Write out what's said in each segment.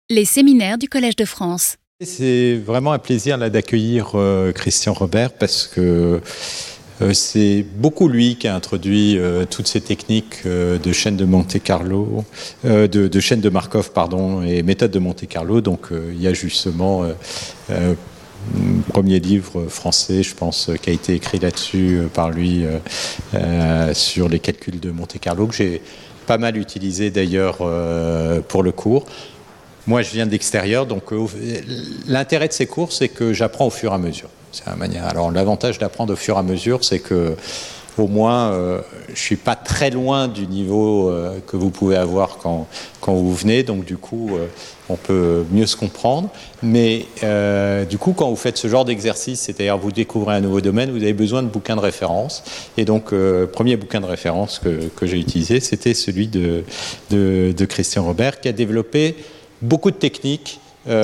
Les séminaires du Collège de France. C'est vraiment un plaisir là, d'accueillir Christian Robert parce que c'est beaucoup lui qui a introduit toutes ces techniques de chaîne de Monte-Carlo, de chaîne de Markov, pardon, et méthode de Monte-Carlo. Donc il y a justement premier livre français, je pense, qui a été écrit là-dessus par lui sur les calculs de Monte-Carlo, que j'ai pas mal utilisé d'ailleurs pour le cours. Moi, je viens de l'extérieur, donc l'intérêt de ces cours, c'est que j'apprends au fur et à mesure. C'est la manière. Alors, l'avantage d'apprendre au fur et à mesure, c'est que, au moins, je suis pas très loin du niveau que vous pouvez avoir quand vous venez. Donc, du coup, on peut mieux se comprendre. Mais du coup, quand vous faites ce genre d'exercice, c'est-à-dire vous découvrez un nouveau domaine, vous avez besoin de bouquins de référence. Et donc, premier bouquin de référence que j'ai utilisé, c'était celui de Christian Robert, qui a développé beaucoup de techniques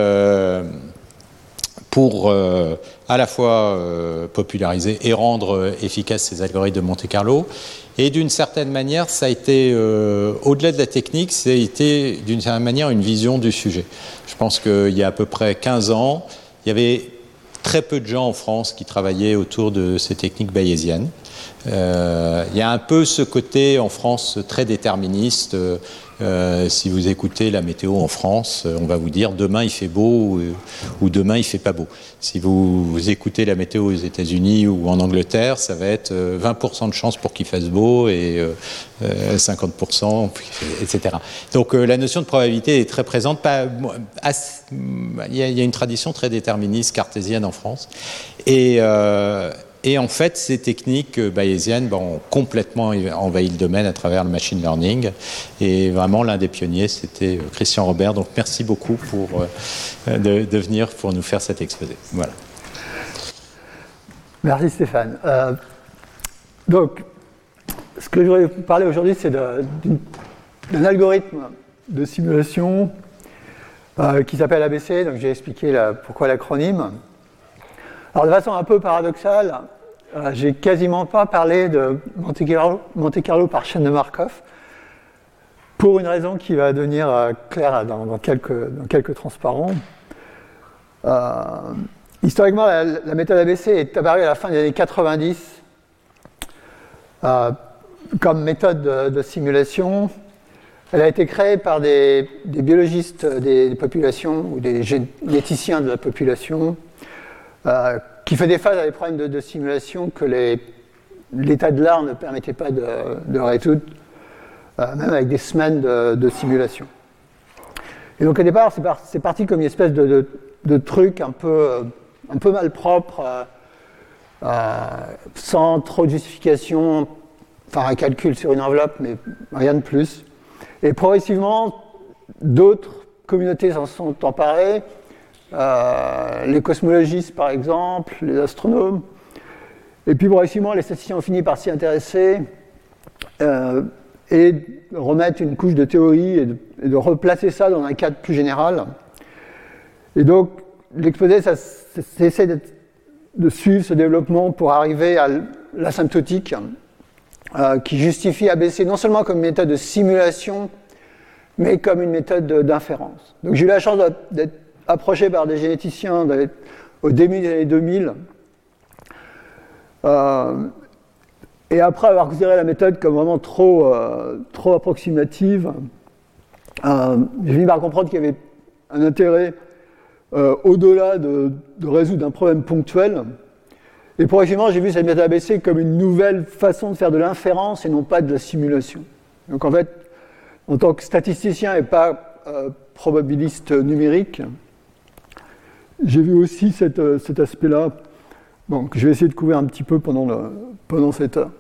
pour à la fois populariser et rendre efficaces ces algorithmes de Monte-Carlo. Et d'une certaine manière, ça a été, au-delà de la technique, ça a été d'une certaine manière une vision du sujet. Je pense qu'il y a à peu près 15 ans, il y avait très peu de gens en France qui travaillaient autour de ces techniques bayésiennes. Il y a un peu ce côté en France très déterministe. Si vous écoutez la météo en France, on va vous dire demain il fait beau ou demain il fait pas beau. Si vous écoutez la météo aux États-Unis ou en Angleterre, ça va être 20% de chance pour qu'il fasse beau et 50%, etc. Donc la notion de probabilité est très présente. Il y a une tradition très déterministe cartésienne en France. Et en fait, ces techniques bayésiennes ont complètement envahi le domaine à travers le machine learning. Et vraiment, l'un des pionniers, c'était Christian Robert. Donc, merci beaucoup de venir pour nous faire cet exposé. Voilà. Merci Stéphane. Donc, ce que je voudrais vous parler aujourd'hui, c'est d'un algorithme de simulation qui s'appelle ABC. Donc, j'ai expliqué pourquoi l'acronyme. Alors, de façon un peu paradoxale, j'ai quasiment pas parlé de Monte-Carlo par chaîne de Markov, pour une raison qui va devenir claire dans quelques transparents. Historiquement, la méthode ABC est apparue à la fin des années 90 comme méthode de simulation. Elle a été créée par des biologistes des populations ou des généticiens de la population qui fait des phases à des problèmes de simulation que l'état de l'art ne permettait pas de résoudre, même avec des semaines de simulation. Et donc au départ, c'est parti comme une espèce de truc un peu malpropre, sans trop de justification, enfin un calcul sur une enveloppe, mais rien de plus. Et progressivement, d'autres communautés s'en sont emparées. Les cosmologistes, par exemple, les astronomes. Et puis, progressivement, les statisticiens ont fini par s'y intéresser et remettre une couche de théorie et de replacer ça dans un cadre plus général. Et donc, l'exposé, ça essaie de suivre ce développement pour arriver à l'asymptotique qui justifie ABC non seulement comme une méthode de simulation, mais comme une méthode d'inférence. Donc, j'ai eu la chance d'être approché par des généticiens au début des années 2000. Et après avoir considéré la méthode comme vraiment trop approximative, j'ai fini par comprendre qu'il y avait un intérêt au-delà de résoudre un problème ponctuel. Et progressivement, j'ai vu cette méthode ABC comme une nouvelle façon de faire de l'inférence et non pas de la simulation. Donc en fait, en tant que statisticien et pas probabiliste numérique, j'ai vu aussi cet aspect-là, que je vais essayer de couvrir un petit peu pendant cette heure.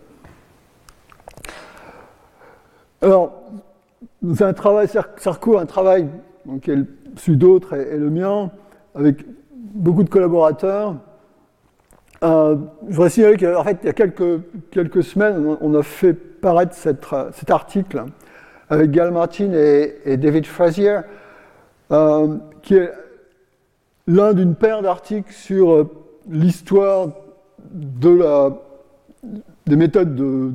Alors, c'est un travail, ça recouvre un travail qui est celui d'autres et le mien, avec beaucoup de collaborateurs. Je voudrais signaler qu'en fait, il y a quelques semaines, on a fait paraître cet article avec Gal Martin et David Frazier, qui est l'un d'une paire d'articles sur l'histoire des méthodes de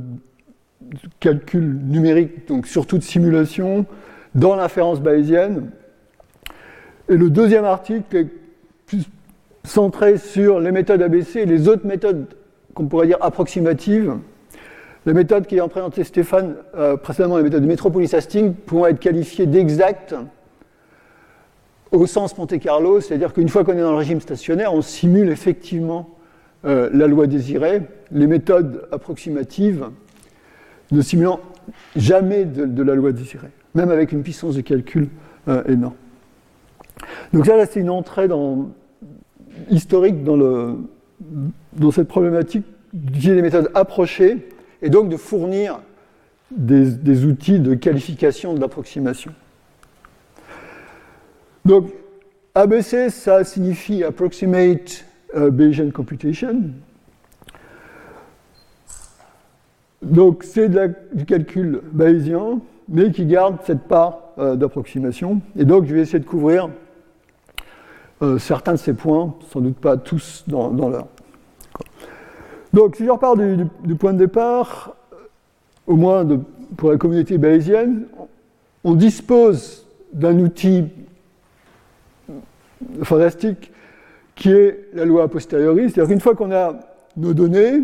calcul numérique, donc surtout de simulation, dans l'inférence bayésienne. Et le deuxième article est plus centré sur les méthodes ABC et les autres méthodes qu'on pourrait dire approximatives. Les méthodes qui ont présenté Stéphane précédemment, les méthodes de Metropolis-Hastings, pourront être qualifiées d'exactes au sens Monte-Carlo, c'est-à-dire qu'une fois qu'on est dans le régime stationnaire, on simule effectivement la loi désirée. Les méthodes approximatives ne simulant jamais de la loi désirée, même avec une puissance de calcul énorme. Donc ça, là, c'est une entrée historique dans cette problématique d'utiliser des méthodes approchées et donc de fournir des outils de qualification de l'approximation. Donc, ABC, ça signifie Approximate Bayesian Computation. Donc, c'est du calcul bayésien, mais qui garde cette part d'approximation. Et donc, je vais essayer de couvrir certains de ces points, sans doute pas tous dans l'heure. Donc, si je repars du point de départ, au moins pour la communauté bayésienne, on dispose d'un outil fantastique qui est la loi a posteriori, c'est-à-dire qu'une fois qu'on a nos données,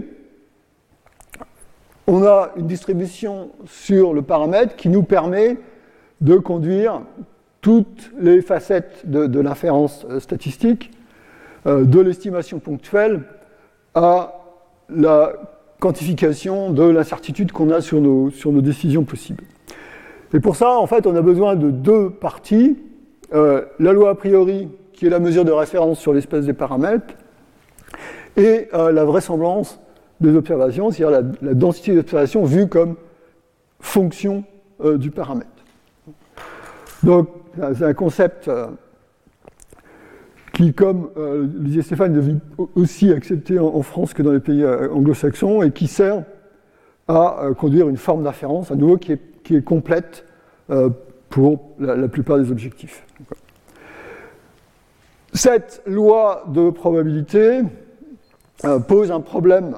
on a une distribution sur le paramètre qui nous permet de conduire toutes les facettes de l'inférence statistique, de l'estimation ponctuelle à la quantification de l'incertitude qu'on a sur nos décisions possibles. Et pour ça, en fait, on a besoin de deux parties. La loi a priori, qui est la mesure de référence sur l'espèce des paramètres, et la vraisemblance des observations, c'est-à-dire la densité d'observation vue comme fonction du paramètre. Donc, c'est un concept qui, comme le disait Stéphane, est devenu aussi accepté en France que dans les pays anglo-saxons et qui sert à conduire une forme d'inférence, à nouveau, qui est complète pour la plupart des objectifs. Cette loi de probabilité pose un problème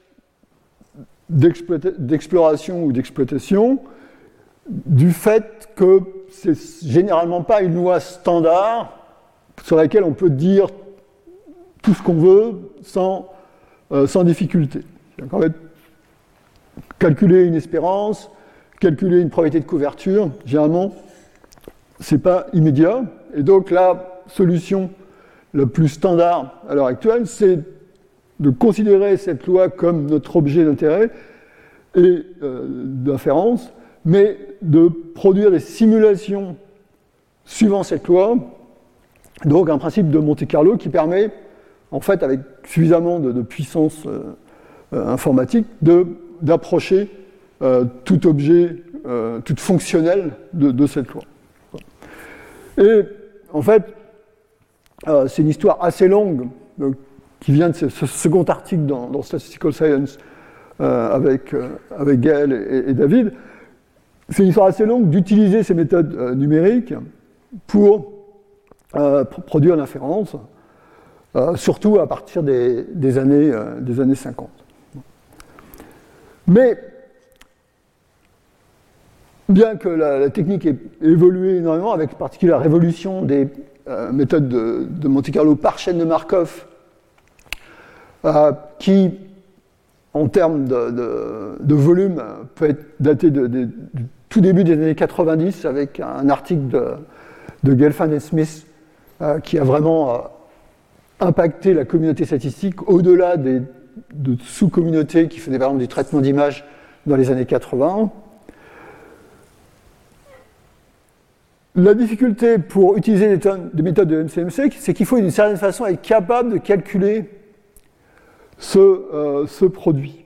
d'exploration ou d'exploitation du fait que c'est généralement pas une loi standard sur laquelle on peut dire tout ce qu'on veut sans difficulté. En fait, calculer une espérance, calculer une probabilité de couverture, généralement, c'est pas immédiat. Et donc la solution la plus standard à l'heure actuelle, c'est de considérer cette loi comme notre objet d'intérêt et d'inférence, mais de produire des simulations suivant cette loi, donc un principe de Monte-Carlo qui permet, en fait, avec suffisamment de puissance informatique, d'approcher tout objet, toute fonctionnelle de cette loi. Et en fait, c'est une histoire assez longue, donc, qui vient de ce second article dans Statistical Science avec Gaël et David. C'est une histoire assez longue d'utiliser ces méthodes numériques pour produire l'inférence, surtout à partir des années 50. Mais, bien que la technique ait évolué énormément, avec en particulier la révolution des méthodes de Monte-Carlo par chaîne de Markov, qui, en termes de volume, peut être daté du tout début des années 90, avec un article de Gelfand et Smith qui a vraiment impacté la communauté statistique au-delà de sous-communautés qui faisaient par exemple du traitement d'images dans les années 80. La difficulté pour utiliser des méthodes de MCMC, c'est qu'il faut d'une certaine façon être capable de calculer ce produit.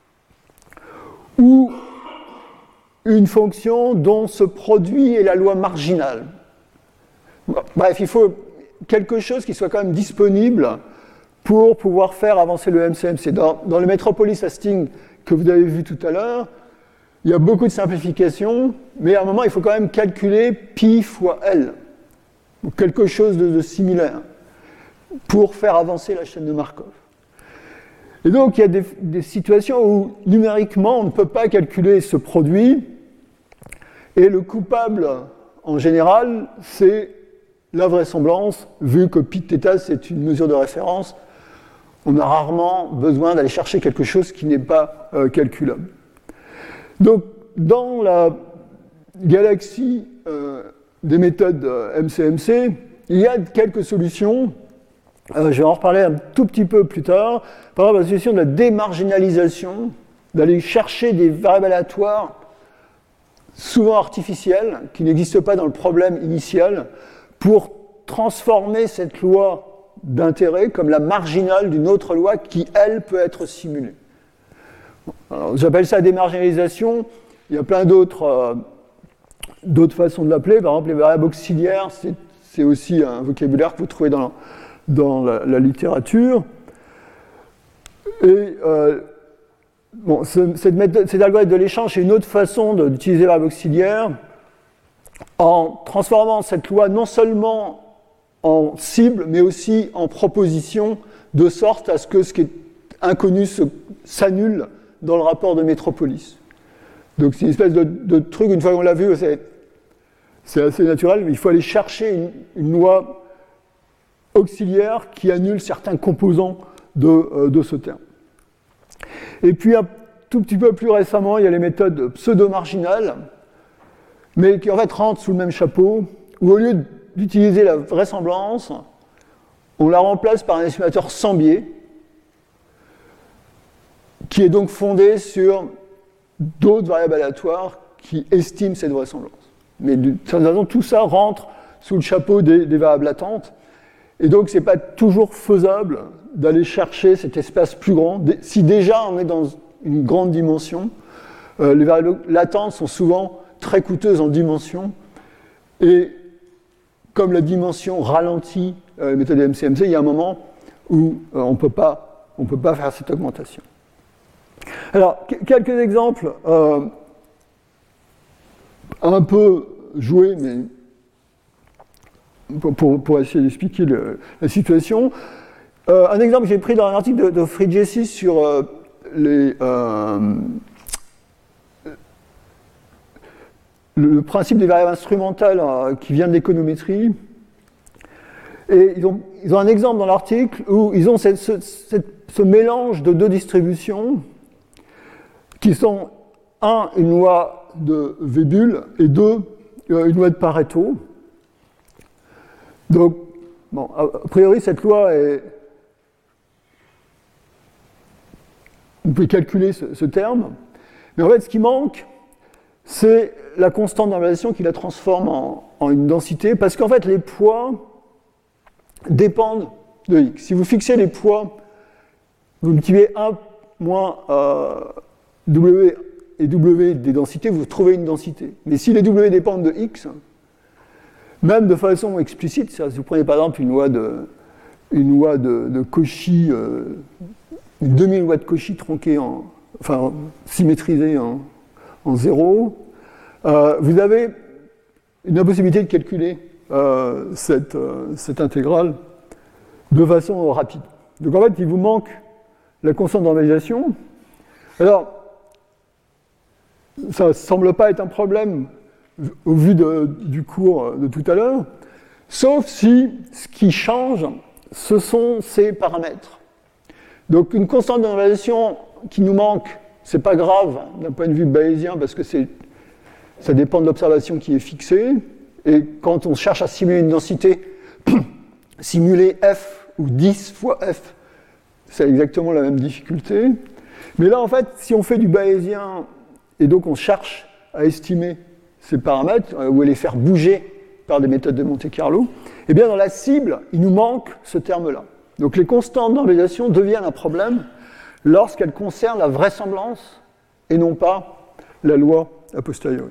Ou une fonction dont ce produit est la loi marginale. Bref, il faut quelque chose qui soit quand même disponible pour pouvoir faire avancer le MCMC. Dans le Metropolis-Hastings que vous avez vu tout à l'heure, il y a beaucoup de simplifications, mais à un moment, il faut quand même calculer pi fois L, ou quelque chose de similaire, pour faire avancer la chaîne de Markov. Et donc, il y a des situations où, numériquement, on ne peut pas calculer ce produit, et le coupable, en général, c'est la vraisemblance, vu que pi de θ, c'est une mesure de référence, on a rarement besoin d'aller chercher quelque chose qui n'est pas calculable. Donc, dans la galaxie des méthodes MCMC, il y a quelques solutions. Je vais en reparler un tout petit peu plus tard. Par exemple, la solution de la démarginalisation, d'aller chercher des variables aléatoires, souvent artificielles, qui n'existent pas dans le problème initial, pour transformer cette loi d'intérêt comme la marginale d'une autre loi qui, elle, peut être simulée. Alors, j'appelle ça démarginalisation. Il y a plein d'autres façons de l'appeler. Par exemple, les variables auxiliaires, c'est aussi un vocabulaire que vous trouvez dans la littérature. Et cet algorithme de l'échange, c'est une autre façon d'utiliser les variables auxiliaires en transformant cette loi non seulement en cible, mais aussi en proposition, de sorte à ce que ce qui est inconnu s'annule dans le rapport de métropolis. Donc c'est une espèce de truc, une fois qu'on l'a vu, c'est assez naturel, mais il faut aller chercher une loi auxiliaire qui annule certains composants de ce terme. Et puis un tout petit peu plus récemment, il y a les méthodes pseudo-marginales, mais qui en fait rentrent sous le même chapeau, où au lieu d'utiliser la vraisemblance, on la remplace par un estimateur sans biais, qui est donc fondé sur d'autres variables aléatoires qui estiment cette vraisemblance. Mais d'une certaine façon, tout ça rentre sous le chapeau des variables latentes, et donc ce n'est pas toujours faisable d'aller chercher cet espace plus grand. Si déjà on est dans une grande dimension, les variables latentes sont souvent très coûteuses en dimension, et comme la dimension ralentit les méthodes de MCMC, il y a un moment où on ne peut pas faire cette augmentation. Alors, quelques exemples un peu joués, mais pour essayer d'expliquer la situation. Un exemple que j'ai pris dans un article de Frigyesi sur le principe des variables instrumentales qui vient de l'économétrie. Et ils ont un exemple dans l'article où ils ont ce mélange de deux distributions qui sont, une loi de Weibull et une loi de Pareto. Donc, a priori, cette loi est... On peut calculer ce terme, mais en fait, ce qui manque, c'est la constante de normalisation qui la transforme en une densité, parce qu'en fait, les poids dépendent de x. Si vous fixez les poids, vous multipliez 1 moins w et w des densités, vous trouvez une densité. Mais si les w dépendent de x, même de façon explicite, si vous prenez par exemple une loi de Cauchy, une demi-loi de Cauchy tronquée symétrisée en 0, vous avez une impossibilité de calculer cette intégrale de façon rapide. Donc en fait, il vous manque la constante de normalisation. Alors, ça ne semble pas être un problème au vu du cours de tout à l'heure, sauf si ce qui change, ce sont ces paramètres. Donc une constante de normalisation qui nous manque, ce n'est pas grave d'un point de vue bayésien, parce que ça dépend de l'observation qui est fixée, et quand on cherche à simuler une densité, simuler f ou 10 fois f, c'est exactement la même difficulté. Mais là, en fait, si on fait du bayésien, et donc on cherche à estimer ces paramètres, ou à les faire bouger par des méthodes de Monte-Carlo, eh bien dans la cible, il nous manque ce terme-là. Donc les constantes de normalisation deviennent un problème lorsqu'elles concernent la vraisemblance et non pas la loi a posteriori.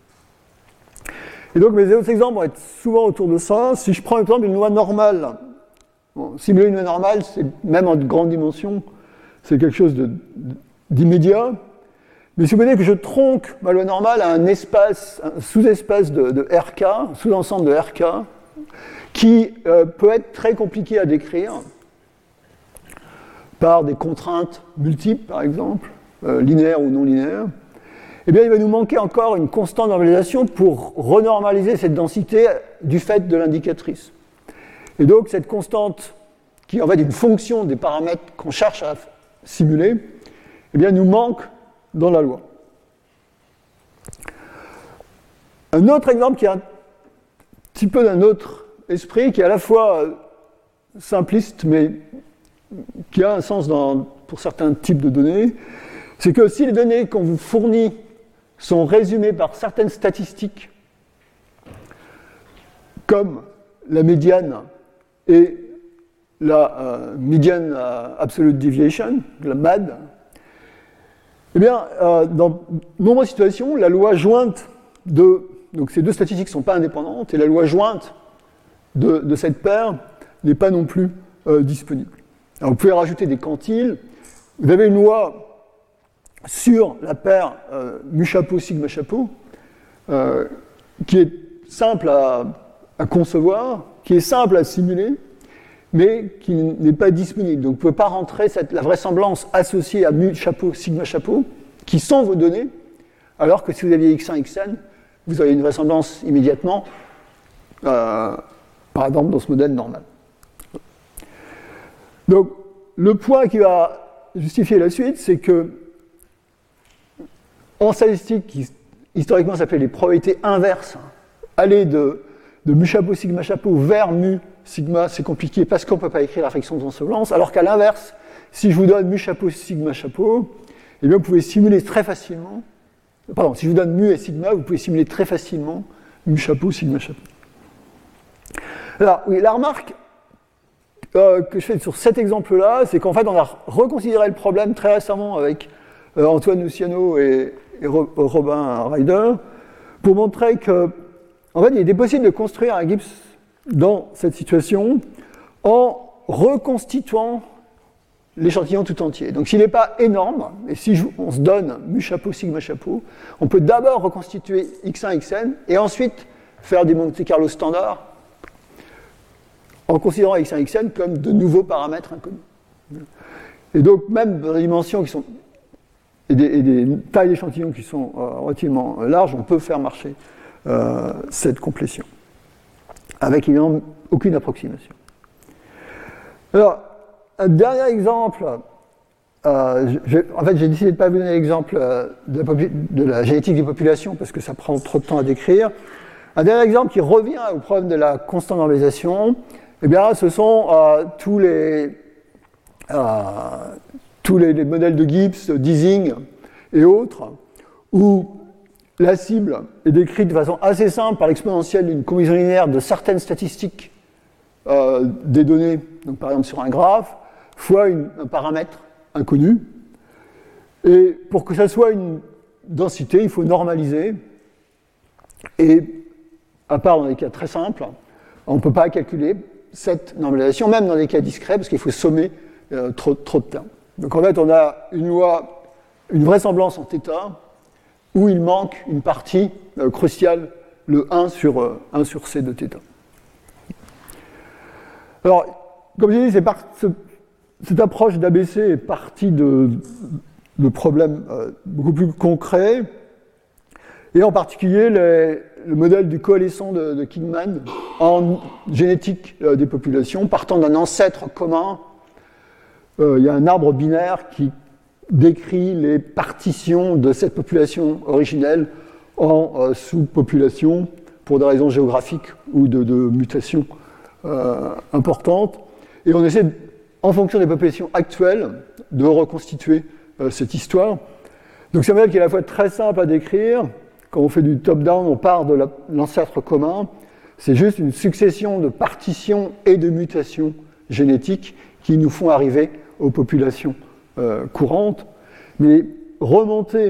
Et donc mes autres exemples vont être souvent autour de ça. Si je prends par exemple une loi normale, simuler une loi normale, même en grande dimension, c'est quelque chose d'immédiat. Mais supposez que je tronque ma loi normale à un sous-espace de RK, sous-ensemble de RK, qui peut être très compliqué à décrire par des contraintes multiples, par exemple, linéaires ou non linéaires. Eh bien, il va nous manquer encore une constante de normalisation pour renormaliser cette densité du fait de l'indicatrice. Et donc, cette constante, qui est en fait une fonction des paramètres qu'on cherche à simuler, eh bien, nous manque dans la loi. Un autre exemple qui est un petit peu d'un autre esprit, qui est à la fois simpliste, mais qui a un sens pour certains types de données, c'est que si les données qu'on vous fournit sont résumées par certaines statistiques, comme la médiane et la median absolute deviation, la MAD, eh bien, dans de nombreuses situations, la loi jointe donc ces deux statistiques ne sont pas indépendantes, et la loi jointe de cette paire n'est pas non plus disponible. Alors, vous pouvez rajouter des quantiles. Vous avez une loi sur la paire mu-chapeau, sigma-chapeau, qui est simple à concevoir, qui est simple à simuler, mais qui n'est pas disponible. Donc vous ne pouvez pas rentrer la vraisemblance associée à mu-chapeau, sigma-chapeau, qui sont vos données, alors que si vous aviez x1, xn, vous avez une vraisemblance immédiatement, par exemple dans ce modèle normal. Donc le point qui va justifier la suite, c'est que en statistique, qui historiquement s'appelait les probabilités inverses, aller de mu-chapeau, sigma-chapeau vers mu-sigma, c'est compliqué parce qu'on ne peut pas écrire la fraction de vraisemblance, alors qu'à l'inverse, si je vous donne mu-chapeau, sigma-chapeau, eh bien vous pouvez simuler très facilement, pardon, si je vous donne mu et sigma, vous pouvez simuler très facilement mu-chapeau, sigma-chapeau. Alors, oui, la remarque que je fais sur cet exemple-là, c'est qu'en fait, on a reconsidéré le problème très récemment avec Antoine Luciano et Robin Ryder, pour montrer que, en fait, il était possible de construire un Gibbs dans cette situation en reconstituant l'échantillon tout entier. Donc s'il n'est pas énorme, et si on se donne mu-chapeau, sigma-chapeau, on peut d'abord reconstituer x1, xn, et ensuite faire des Monte Carlo standards en considérant x1, xn comme de nouveaux paramètres inconnus. Et donc même dans des dimensions qui sont et des tailles d'échantillons qui sont relativement larges, on peut faire marcher cette complétion, avec évidemment aucune approximation. Alors, un dernier exemple, en fait j'ai décidé de ne pas vous donner l'exemple de la génétique des populations, parce que ça prend trop de temps à décrire. Un dernier exemple qui revient au problème de la constante normalisation, eh bien, ce sont tous les modèles de Gibbs, d'Ising et autres, où la cible est décrite de façon assez simple par l'exponentielle d'une combinaison linéaire de certaines statistiques des données, donc par exemple sur un graphe, fois un paramètre inconnu. Et pour que ça soit une densité, il faut normaliser. Et à part dans des cas très simples, on ne peut pas calculer cette normalisation, même dans des cas discrets, parce qu'il faut sommer trop de termes. Donc en fait, on a une vraisemblance en θ, où il manque une partie cruciale, le 1 sur c de θ. Alors, comme j'ai dit, cette approche d'ABC est partie de problèmes beaucoup plus concrets, et en particulier le modèle du coalescent de Kingman en génétique des populations, partant d'un ancêtre commun. Il y a un arbre binaire qui décrit les partitions de cette population originelle en sous-populations pour des raisons géographiques ou de mutations importantes. Et on essaie, en fonction des populations actuelles, de reconstituer cette histoire. Donc c'est un modèle qui est à la fois très simple à décrire. Quand on fait du top-down, on part de l'ancêtre commun. C'est juste une succession de partitions et de mutations génétiques qui nous font arriver aux populations courantes. Mais remonter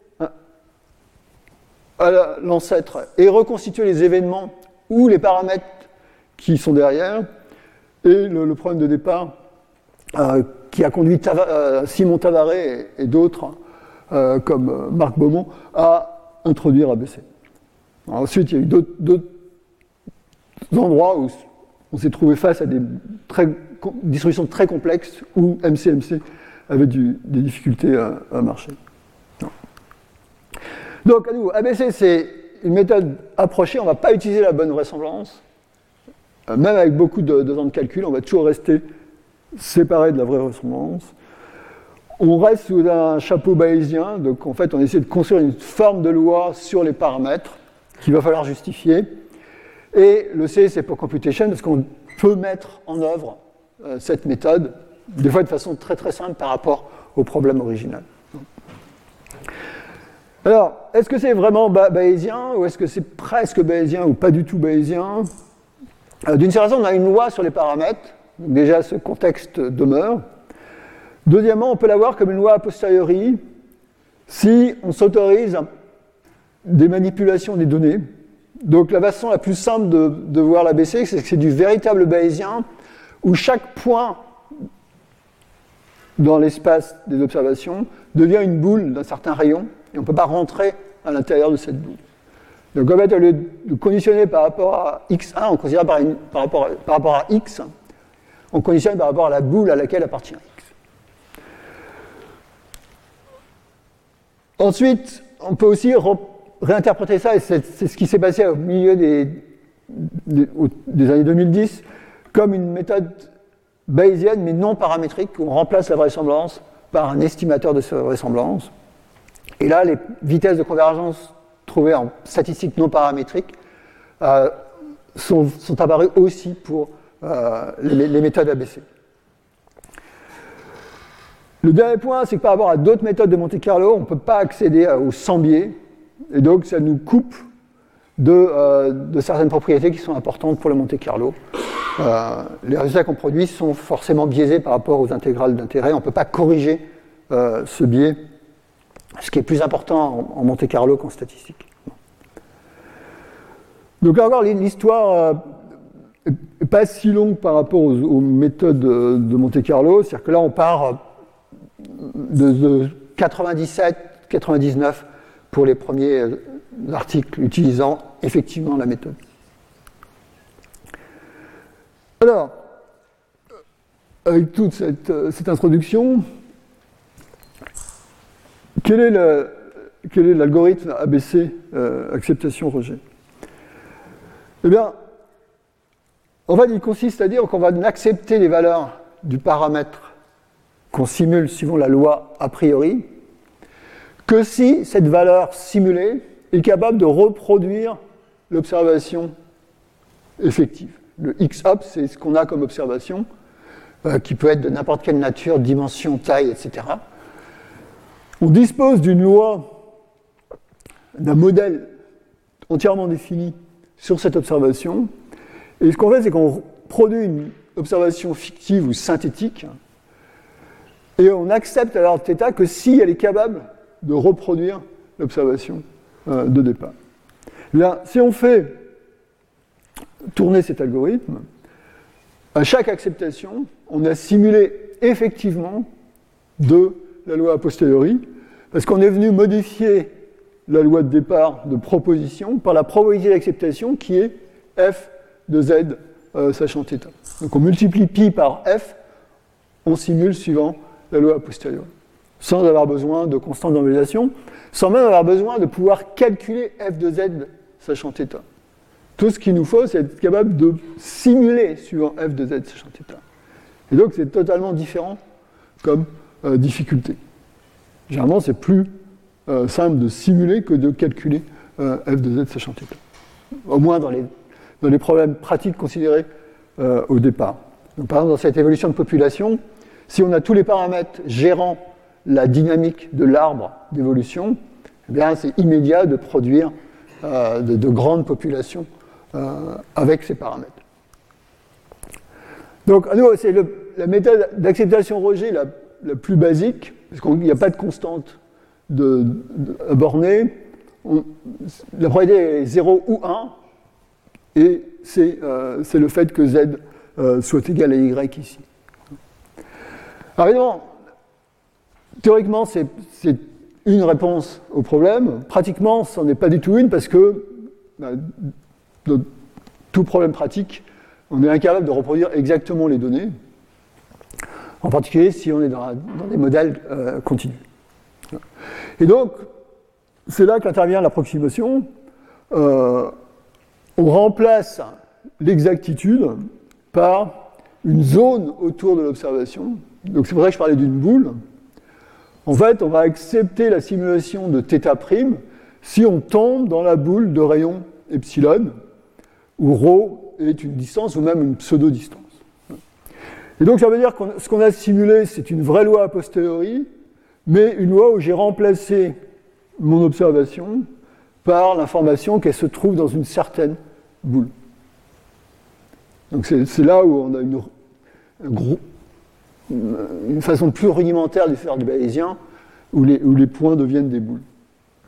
à l'ancêtre et reconstituer les événements ou les paramètres qui sont derrière, et le problème de départ qui a conduit Simon Tavares et d'autres, comme Marc Beaumont, à introduire ABC. Alors ensuite, il y a eu d'autres endroits où on s'est trouvé face à des distributions très complexes où MCMC avait des difficultés à marcher. Non. Donc, à nouveau, ABC, c'est une méthode approchée. On ne va pas utiliser la bonne vraisemblance. même avec beaucoup de temps de calcul, on va toujours rester séparé de la vraie ressemblance. On reste sous un chapeau bayésien, donc en fait on essaie de construire une forme de loi sur les paramètres qu'il va falloir justifier. Et le C, c'est pour computation, parce qu'on peut mettre en œuvre cette méthode, des fois de façon très très simple par rapport au problème original. Alors, est-ce que c'est vraiment bayésien, ou est-ce que c'est presque bayésien, ou pas du tout bayésien? D'une certaine façon, on a une loi sur les paramètres, donc déjà ce contexte demeure. Deuxièmement, on peut l'avoir comme une loi a posteriori si on s'autorise des manipulations des données. Donc la façon la plus simple de voir l'ABC, c'est que c'est du véritable bayésien où chaque point dans l'espace des observations devient une boule d'un certain rayon et on ne peut pas rentrer à l'intérieur de cette boule. Donc en fait, au lieu de conditionner par rapport à x1, on considère par rapport à x, on conditionne par rapport à la boule à laquelle appartient x. Ensuite, on peut aussi réinterpréter ça, et c'est ce qui s'est passé au milieu des années 2010, comme une méthode bayésienne, mais non paramétrique, où on remplace la vraisemblance par un estimateur de cette vraisemblance. Et là, les vitesses de convergence trouvées en statistiques non paramétriques sont apparues aussi pour les méthodes ABC. Le dernier point, c'est que par rapport à d'autres méthodes de Monte-Carlo, on ne peut pas accéder au sans biais, et donc ça nous coupe de certaines propriétés qui sont importantes pour le Monte-Carlo. Les résultats qu'on produit sont forcément biaisés par rapport aux intégrales d'intérêt. On ne peut pas corriger ce biais, ce qui est plus important en Monte-Carlo qu'en statistique. Donc là encore, l'histoire n'est pas si longue par rapport aux méthodes de Monte-Carlo. C'est-à-dire que là, on part de 97-99 pour les premiers articles utilisant effectivement la méthode. Alors, avec toute cette introduction, quel est l'algorithme ABC, acceptation-rejet? Eh bien, en fait, il consiste à dire qu'on va accepter les valeurs du paramètre qu'on simule suivant la loi a priori, que si cette valeur simulée est capable de reproduire l'observation effective. Le x-up, c'est ce qu'on a comme observation, qui peut être de n'importe quelle nature, dimension, taille, etc. On dispose d'une loi, d'un modèle entièrement défini sur cette observation, et ce qu'on fait, c'est qu'on produit une observation fictive ou synthétique, et on accepte alors θ que si elle est capable de reproduire l'observation de départ. Eh bien, si on fait tourner cet algorithme, à chaque acceptation, on a simulé effectivement de la loi a posteriori, parce qu'on est venu modifier la loi de départ de proposition par la probabilité d'acceptation qui est f de z sachant θ. Donc on multiplie pi par f, on simule suivant la loi a posteriori, sans avoir besoin de constante de normalisation, sans même avoir besoin de pouvoir calculer f de z sachant θ. Tout ce qu'il nous faut, c'est être capable de simuler suivant f de z sachant θ. Et donc c'est totalement différent comme difficulté. Généralement, c'est plus simple de simuler que de calculer f de z sachant θ. Au moins dans les problèmes pratiques considérés au départ. Donc, par exemple, dans cette évolution de population, si on a tous les paramètres gérant la dynamique de l'arbre d'évolution, eh bien, c'est immédiat de produire de grandes populations avec ces paramètres. Donc, à nouveau, c'est la méthode d'acceptation-rejet la plus basique, parce qu'il n'y a pas de constante bornée. La probabilité est 0 ou 1, et c'est le fait que z soit égal à y ici. Alors évidemment, théoriquement, c'est une réponse au problème. Pratiquement, ce n'en est pas du tout une, parce que dans tout problème pratique, on est incapable de reproduire exactement les données, en particulier si on est dans des modèles continus. Et donc, c'est là qu'intervient l'approximation. On remplace l'exactitude par une zone autour de l'observation. Donc c'est pour ça que je parlais d'une boule. En fait, on va accepter la simulation de θ' si on tombe dans la boule de rayon epsilon, où ρ est une distance ou même une pseudo-distance. Et donc ça veut dire que ce qu'on a simulé, c'est une vraie loi a posteriori, mais une loi où j'ai remplacé mon observation par l'information qu'elle se trouve dans une certaine boule. Donc c'est là où on a une façon plus rudimentaire de faire du bayésien, où les points deviennent des boules. D'accord ?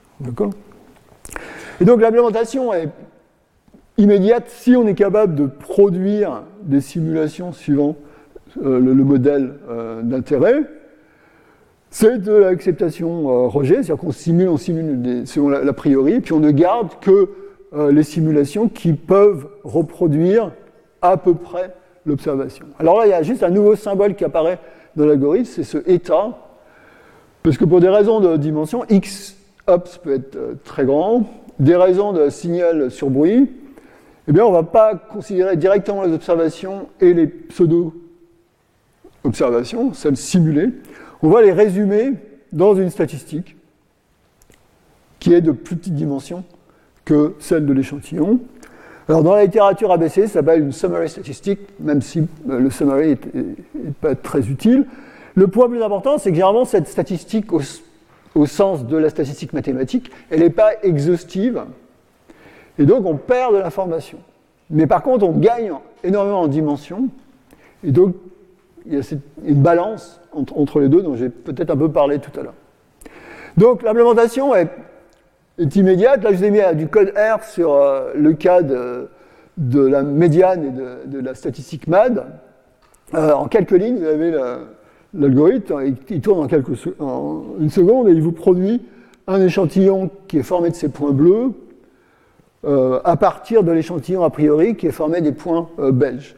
Et donc l'implémentation est immédiate si on est capable de produire des simulations suivant le modèle d'intérêt. C'est de l'acceptation rejet, c'est-à-dire qu'on simule, selon l'a priori, puis on ne garde que les simulations qui peuvent reproduire à peu près l'observation. Alors là, il y a juste un nouveau symbole qui apparaît dans l'algorithme, c'est ce eta, parce que pour des raisons de dimension, x ops peut être très grand, des raisons de signal sur bruit, eh bien on ne va pas considérer directement les observations et les pseudo-observations, celles simulées, on va les résumer dans une statistique qui est de plus petite dimension que celle de l'échantillon. Alors dans la littérature ABC, ça s'appelle une summary statistique, même si le summary n'est pas très utile. Le point plus important, c'est que généralement cette statistique, au sens de la statistique mathématique, elle n'est pas exhaustive, et donc on perd de l'information. Mais par contre, on gagne énormément en dimension, et donc il y a une balance entre les deux, dont j'ai peut-être un peu parlé tout à l'heure. Donc l'implémentation est immédiate. Là, je vous ai mis du code R sur le cas de la médiane et de la statistique MAD. En quelques lignes, vous avez l'algorithme, il tourne en une seconde et il vous produit un échantillon qui est formé de ces points bleus à partir de l'échantillon a priori qui est formé des points belges.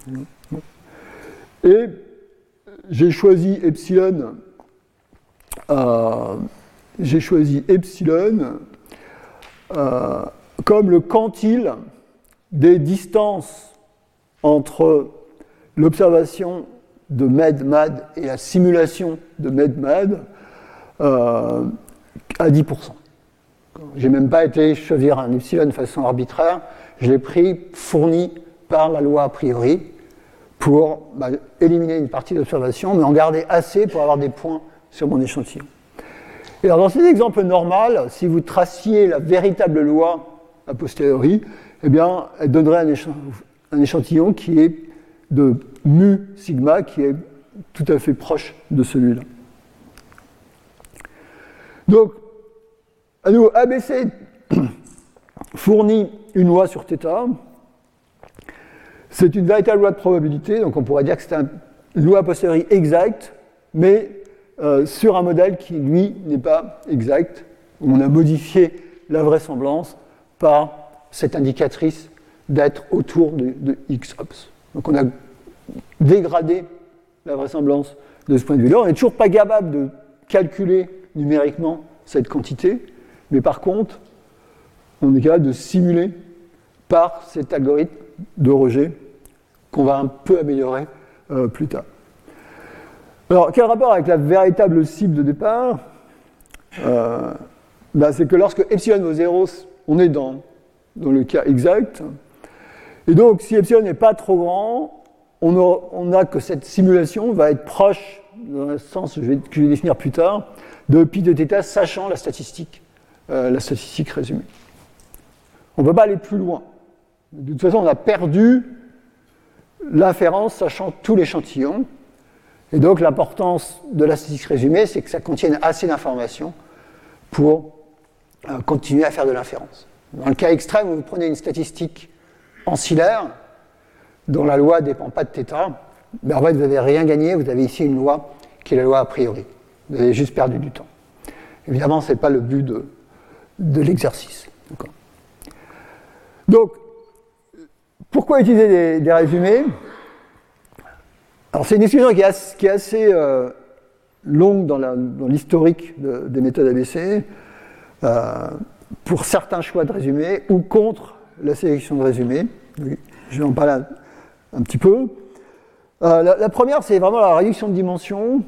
Et j'ai choisi epsilon comme le quantile des distances entre l'observation de MED-MAD et la simulation de MED-MAD à 10%. Je n'ai même pas été choisir un epsilon de façon arbitraire, je l'ai pris fourni par la loi a priori pour éliminer une partie de l'observation, mais en garder assez pour avoir des points sur mon échantillon. Et alors dans cet exemple normal, si vous traciez la véritable loi a posteriori, eh bien, elle donnerait un échantillon qui est de mu sigma, qui est tout à fait proche de celui-là. Donc, à nouveau, ABC fournit une loi sur θ. C'est une véritable loi de probabilité, donc on pourrait dire que c'est une loi a posteriori exacte, mais sur un modèle qui, lui, n'est pas exact, où on a modifié la vraisemblance par cette indicatrice d'être autour de x ops. Donc on a dégradé la vraisemblance de ce point de vue-là. On n'est toujours pas capable de calculer numériquement cette quantité, mais par contre, on est capable de simuler par cet algorithme de rejet qu'on va un peu améliorer plus tard. Alors, quel rapport avec la véritable cible de départ ? C'est que lorsque epsilon vaut 0, on est dans le cas exact. Et donc, si epsilon n'est pas trop grand, on a que cette simulation va être proche, dans le sens que je vais définir plus tard, de pi de θ, sachant la statistique résumée. On ne peut pas aller plus loin. De toute façon, on a perdu l'inférence sachant tout l'échantillon. Et donc, l'importance de la statistique résumée, c'est que ça contienne assez d'informations pour continuer à faire de l'inférence. Dans le cas extrême où vous prenez une statistique ancillaire, dont la loi ne dépend pas de θ, en fait, vous n'avez rien gagné, vous avez ici une loi qui est la loi a priori. Vous avez juste perdu du temps. Évidemment, ce n'est pas le but de l'exercice. D'accord. Donc, pourquoi utiliser des résumés ? Alors, c'est une discussion qui est assez longue dans l'historique des méthodes ABC, pour certains choix de résumés ou contre la sélection de résumés. Oui. Je vais en parler un petit peu. La première, c'est vraiment la réduction de dimension.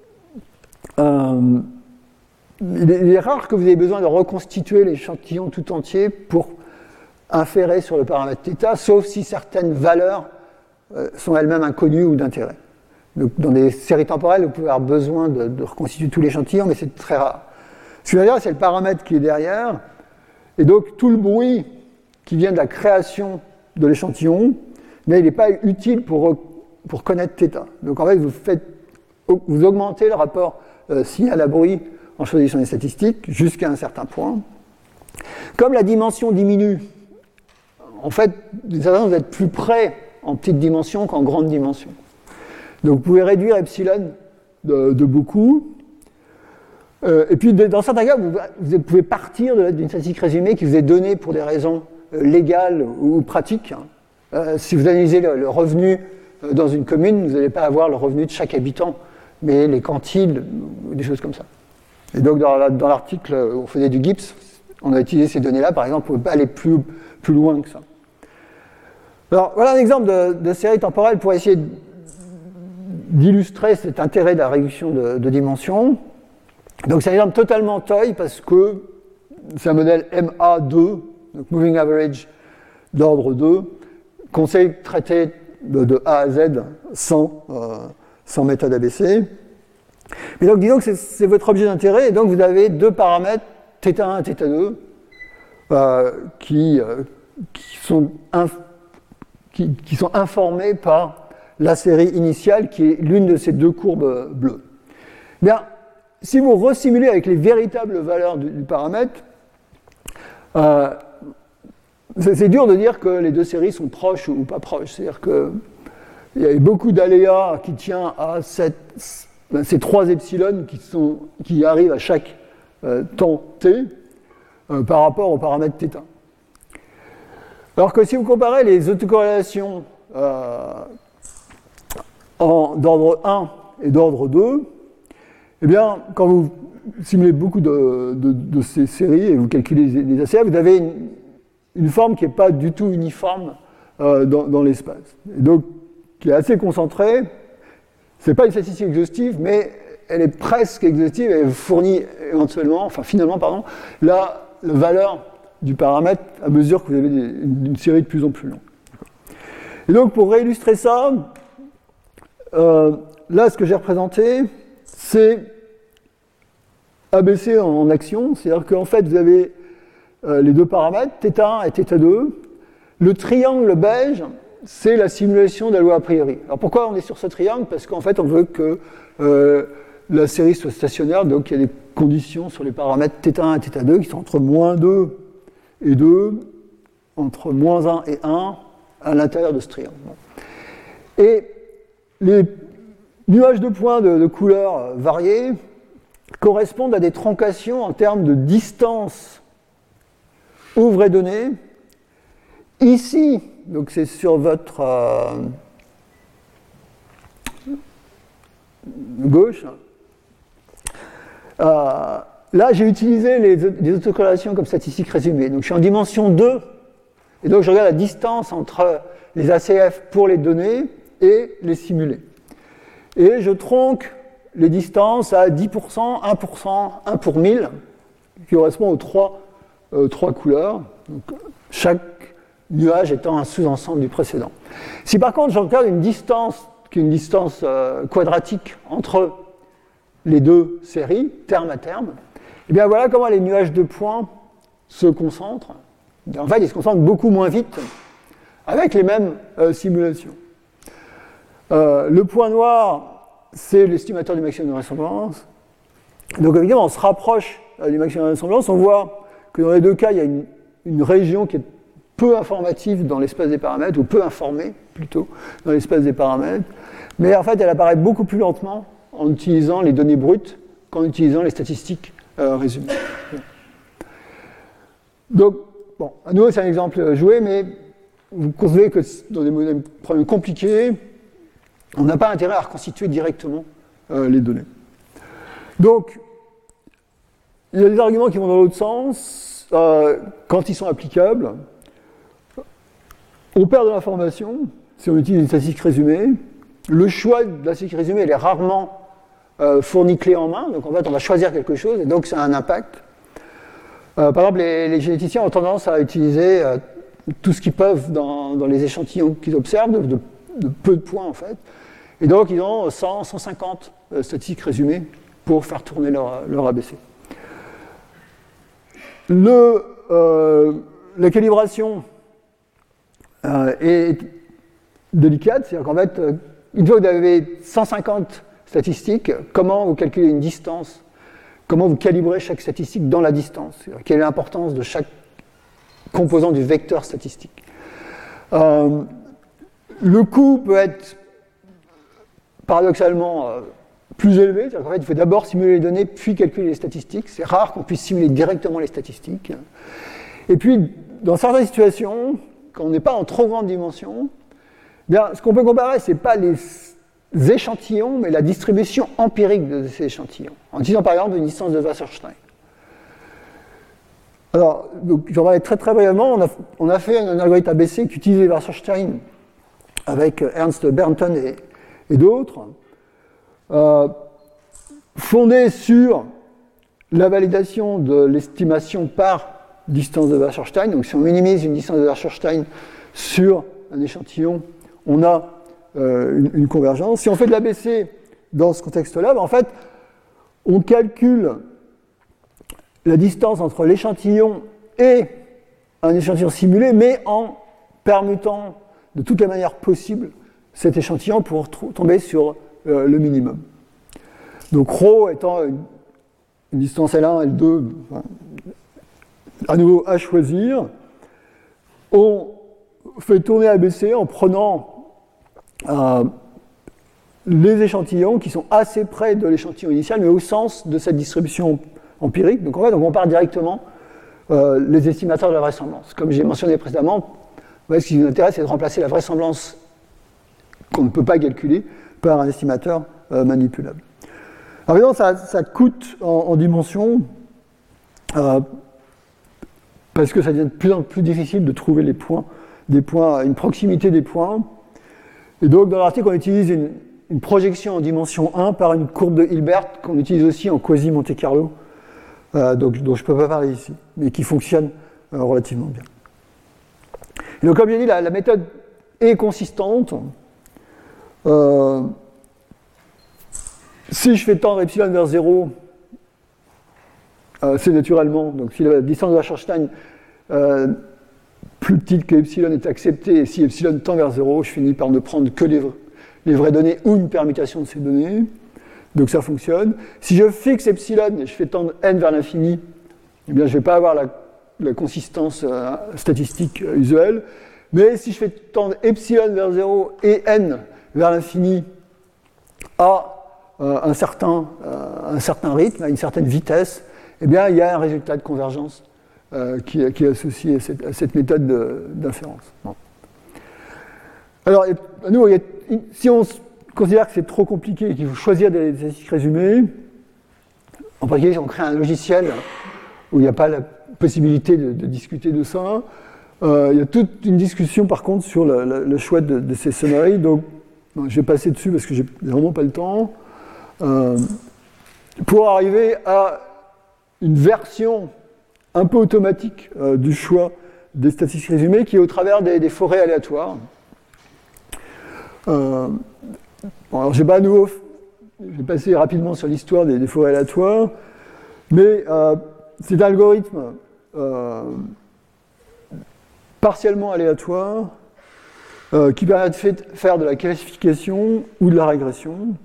Il est rare que vous ayez besoin de reconstituer l'échantillon tout entier pour inférer sur le paramètre θ, sauf si certaines valeurs sont elles-mêmes inconnues ou d'intérêt. Donc, dans des séries temporelles, vous pouvez avoir besoin de reconstituer tout l'échantillon, mais c'est très rare. Ce que je veux dire, c'est le paramètre qui est derrière, et donc tout le bruit qui vient de la création de l'échantillon, mais il n'est pas utile pour connaître θ. Donc en fait, vous augmentez le rapport signal à bruit en choisissant les statistiques jusqu'à un certain point. Comme la dimension diminue, en fait, d'une certaine façon, vous êtes plus près en petite dimension qu'en grande dimension. Donc vous pouvez réduire epsilon de beaucoup. Et puis dans certains cas, vous pouvez partir d'une statistique résumée qui vous est donnée pour des raisons légales ou pratiques. Si vous analysez le revenu dans une commune, vous n'allez pas avoir le revenu de chaque habitant, mais les quantiles, des choses comme ça. Et donc dans l'article où on faisait du GIPS, on a utilisé ces données-là, par exemple, pour aller plus loin que ça. Alors voilà un exemple de série temporelle pour essayer d'illustrer cet intérêt de la réduction de dimension. Donc c'est un exemple totalement toy parce que c'est un modèle MA2, donc Moving Average d'ordre 2, qu'on sait traiter de A à Z sans méthode ABC. Mais donc disons que c'est votre objet d'intérêt, et donc vous avez deux paramètres, θ1 et θ2, qui sont informés par la série initiale qui est l'une de ces deux courbes bleues. Bien, si vous resimulez avec les véritables valeurs du paramètre, c'est dur de dire que les deux séries sont proches ou pas proches. C'est-à-dire qu'il y a beaucoup d'aléas qui tiennent à ces 3 epsilon qui arrivent à chaque temps t par rapport au paramètre θ. Alors que si vous comparez les autocorrélations d'ordre 1 et d'ordre 2, eh bien, quand vous simulez beaucoup de ces séries et vous calculez les ACF, vous avez une forme qui n'est pas du tout uniforme dans l'espace. Et donc, qui est assez concentrée. Ce n'est pas une statistique exhaustive, mais elle est presque exhaustive et elle fournit finalement, la valeur du paramètre à mesure que vous avez une série de plus en plus longue. Et donc, pour réillustrer ça, là, ce que j'ai représenté, c'est ABC en action, c'est-à-dire qu'en fait, vous avez les deux paramètres, θ1 et θ2. Le triangle beige, c'est la simulation de la loi a priori. Alors pourquoi on est sur ce triangle? Parce qu'en fait, on veut que la série soit stationnaire, donc il y a des conditions sur les paramètres θ1 et θ2 qui sont entre moins 2 et 2, entre moins 1 et 1, à l'intérieur de ce triangle. Et les nuages de points de couleurs variées correspondent à des troncations en termes de distance aux vraies données. Ici, donc c'est sur votre gauche, là j'ai utilisé les autocorrélations comme statistique résumée. Donc je suis en dimension 2, et donc je regarde la distance entre les ACF pour les données et les simulés. Et je tronque les distances à 10%, 1%, 1 pour 1000, qui correspond aux trois couleurs, donc chaque nuage étant un sous-ensemble du précédent. Si par contre je regarde une distance qui est une distance quadratique entre les deux séries, terme à terme, et bien voilà comment les nuages de points se concentrent. En fait, ils se concentrent beaucoup moins vite avec les mêmes simulations. Le point noir, c'est l'estimateur du maximum de vraisemblance. Donc évidemment, on se rapproche du maximum de vraisemblance. On voit que dans les deux cas, il y a une région qui est peu informative dans l'espace des paramètres, ou peu informée plutôt dans l'espace des paramètres. Mais en fait, elle apparaît beaucoup plus lentement en utilisant les données brutes qu'en utilisant les statistiques résumées. Donc, bon, à nouveau, c'est un exemple joué, mais vous constatez que dans des modèles problèmes compliqués, on n'a pas intérêt à reconstituer directement les données. Donc, il y a des arguments qui vont dans l'autre sens quand ils sont applicables. on perd de l'information si on utilise une statistique résumée. Le choix de la statistique résumée, elle est rarement fourni clé en main. Donc en fait, on va choisir quelque chose et donc ça a un impact. Par exemple, les généticiens ont tendance à utiliser tout ce qu'ils peuvent dans les échantillons qu'ils observent, de peu de points en fait. Et donc ils ont 100, 150 statistiques résumées pour faire tourner leur ABC. La calibration est délicate, c'est-à-dire qu'en fait, une fois que vous avez 150 statistiques, comment vous calculez une distance? Comment vous calibrez chaque statistique dans la distance? Quelle est l'importance de chaque composant du vecteur statistique? Le coût peut être paradoxalement plus élevé, c'est-à-dire qu'en fait, il faut d'abord simuler les données, puis calculer les statistiques. C'est rare qu'on puisse simuler directement les statistiques. Et puis, dans certaines situations, quand on n'est pas en trop grande dimension, bien, ce qu'on peut comparer, ce n'est pas les échantillons, mais la distribution empirique de ces échantillons, en utilisant par exemple une distance de Wasserstein. Alors, j'en parlais très très brièvement, on a fait un algorithme ABC qui utilisait Wasserstein avec Ernst Bernton et d'autres, fondé sur la validation de l'estimation par distance de Wasserstein. Donc si on minimise une distance de Wasserstein sur un échantillon, on a une convergence. Si on fait de l'ABC dans ce contexte-là, en fait, on calcule la distance entre l'échantillon et un échantillon simulé, mais en permutant de toutes les manières possibles cet échantillon pour tomber sur le minimum. Donc ρ étant une distance L1, L2, à nouveau à choisir, on fait tourner ABC en prenant les échantillons qui sont assez près de l'échantillon initial, mais au sens de cette distribution empirique. Donc en fait, on compare directement les estimateurs de la vraisemblance. Comme j'ai mentionné précédemment, ce qui nous intéresse, c'est de remplacer la vraisemblance qu'on ne peut pas calculer par un estimateur manipulable. Alors évidemment, ça coûte en dimension, parce que ça devient de plus en plus difficile de trouver les points, une proximité des points. Et donc, dans l'article, on utilise une projection en dimension 1 par une courbe de Hilbert qu'on utilise aussi en quasi-Monte Carlo, dont je ne peux pas parler ici, mais qui fonctionne relativement bien. Et donc, comme j'ai dit, la méthode est consistante. Si je fais tendre epsilon vers 0, c'est naturellement, donc si la distance de Wasserstein plus petite que epsilon est acceptée, et si epsilon tend vers 0, je finis par ne prendre que les vraies données ou une permutation de ces données. Donc ça fonctionne. Si je fixe epsilon et je fais tendre n vers l'infini, eh bien je ne vais pas avoir la consistance statistique usuelle. Mais si je fais tendre epsilon vers 0 et n vers l'infini à un certain rythme, à une certaine vitesse, eh bien, il y a un résultat de convergence qui est associé à cette méthode d'inférence. Bon. Alors, à nouveau, si on considère que c'est trop compliqué et qu'il faut choisir des statistiques résumées, en particulier, on crée un logiciel où il n'y a pas la possibilité de discuter de ça. Il y a toute une discussion, par contre, sur le choix de ces summaries. Donc, je vais passer dessus parce que j'ai vraiment pas le temps. Pour arriver à une version un peu automatique du choix des statistiques résumées qui est au travers des forêts aléatoires. Alors je vais passer rapidement sur l'histoire des forêts aléatoires, mais c'est un algorithme partiellement aléatoire qui permet de faire de la classification ou de la régression.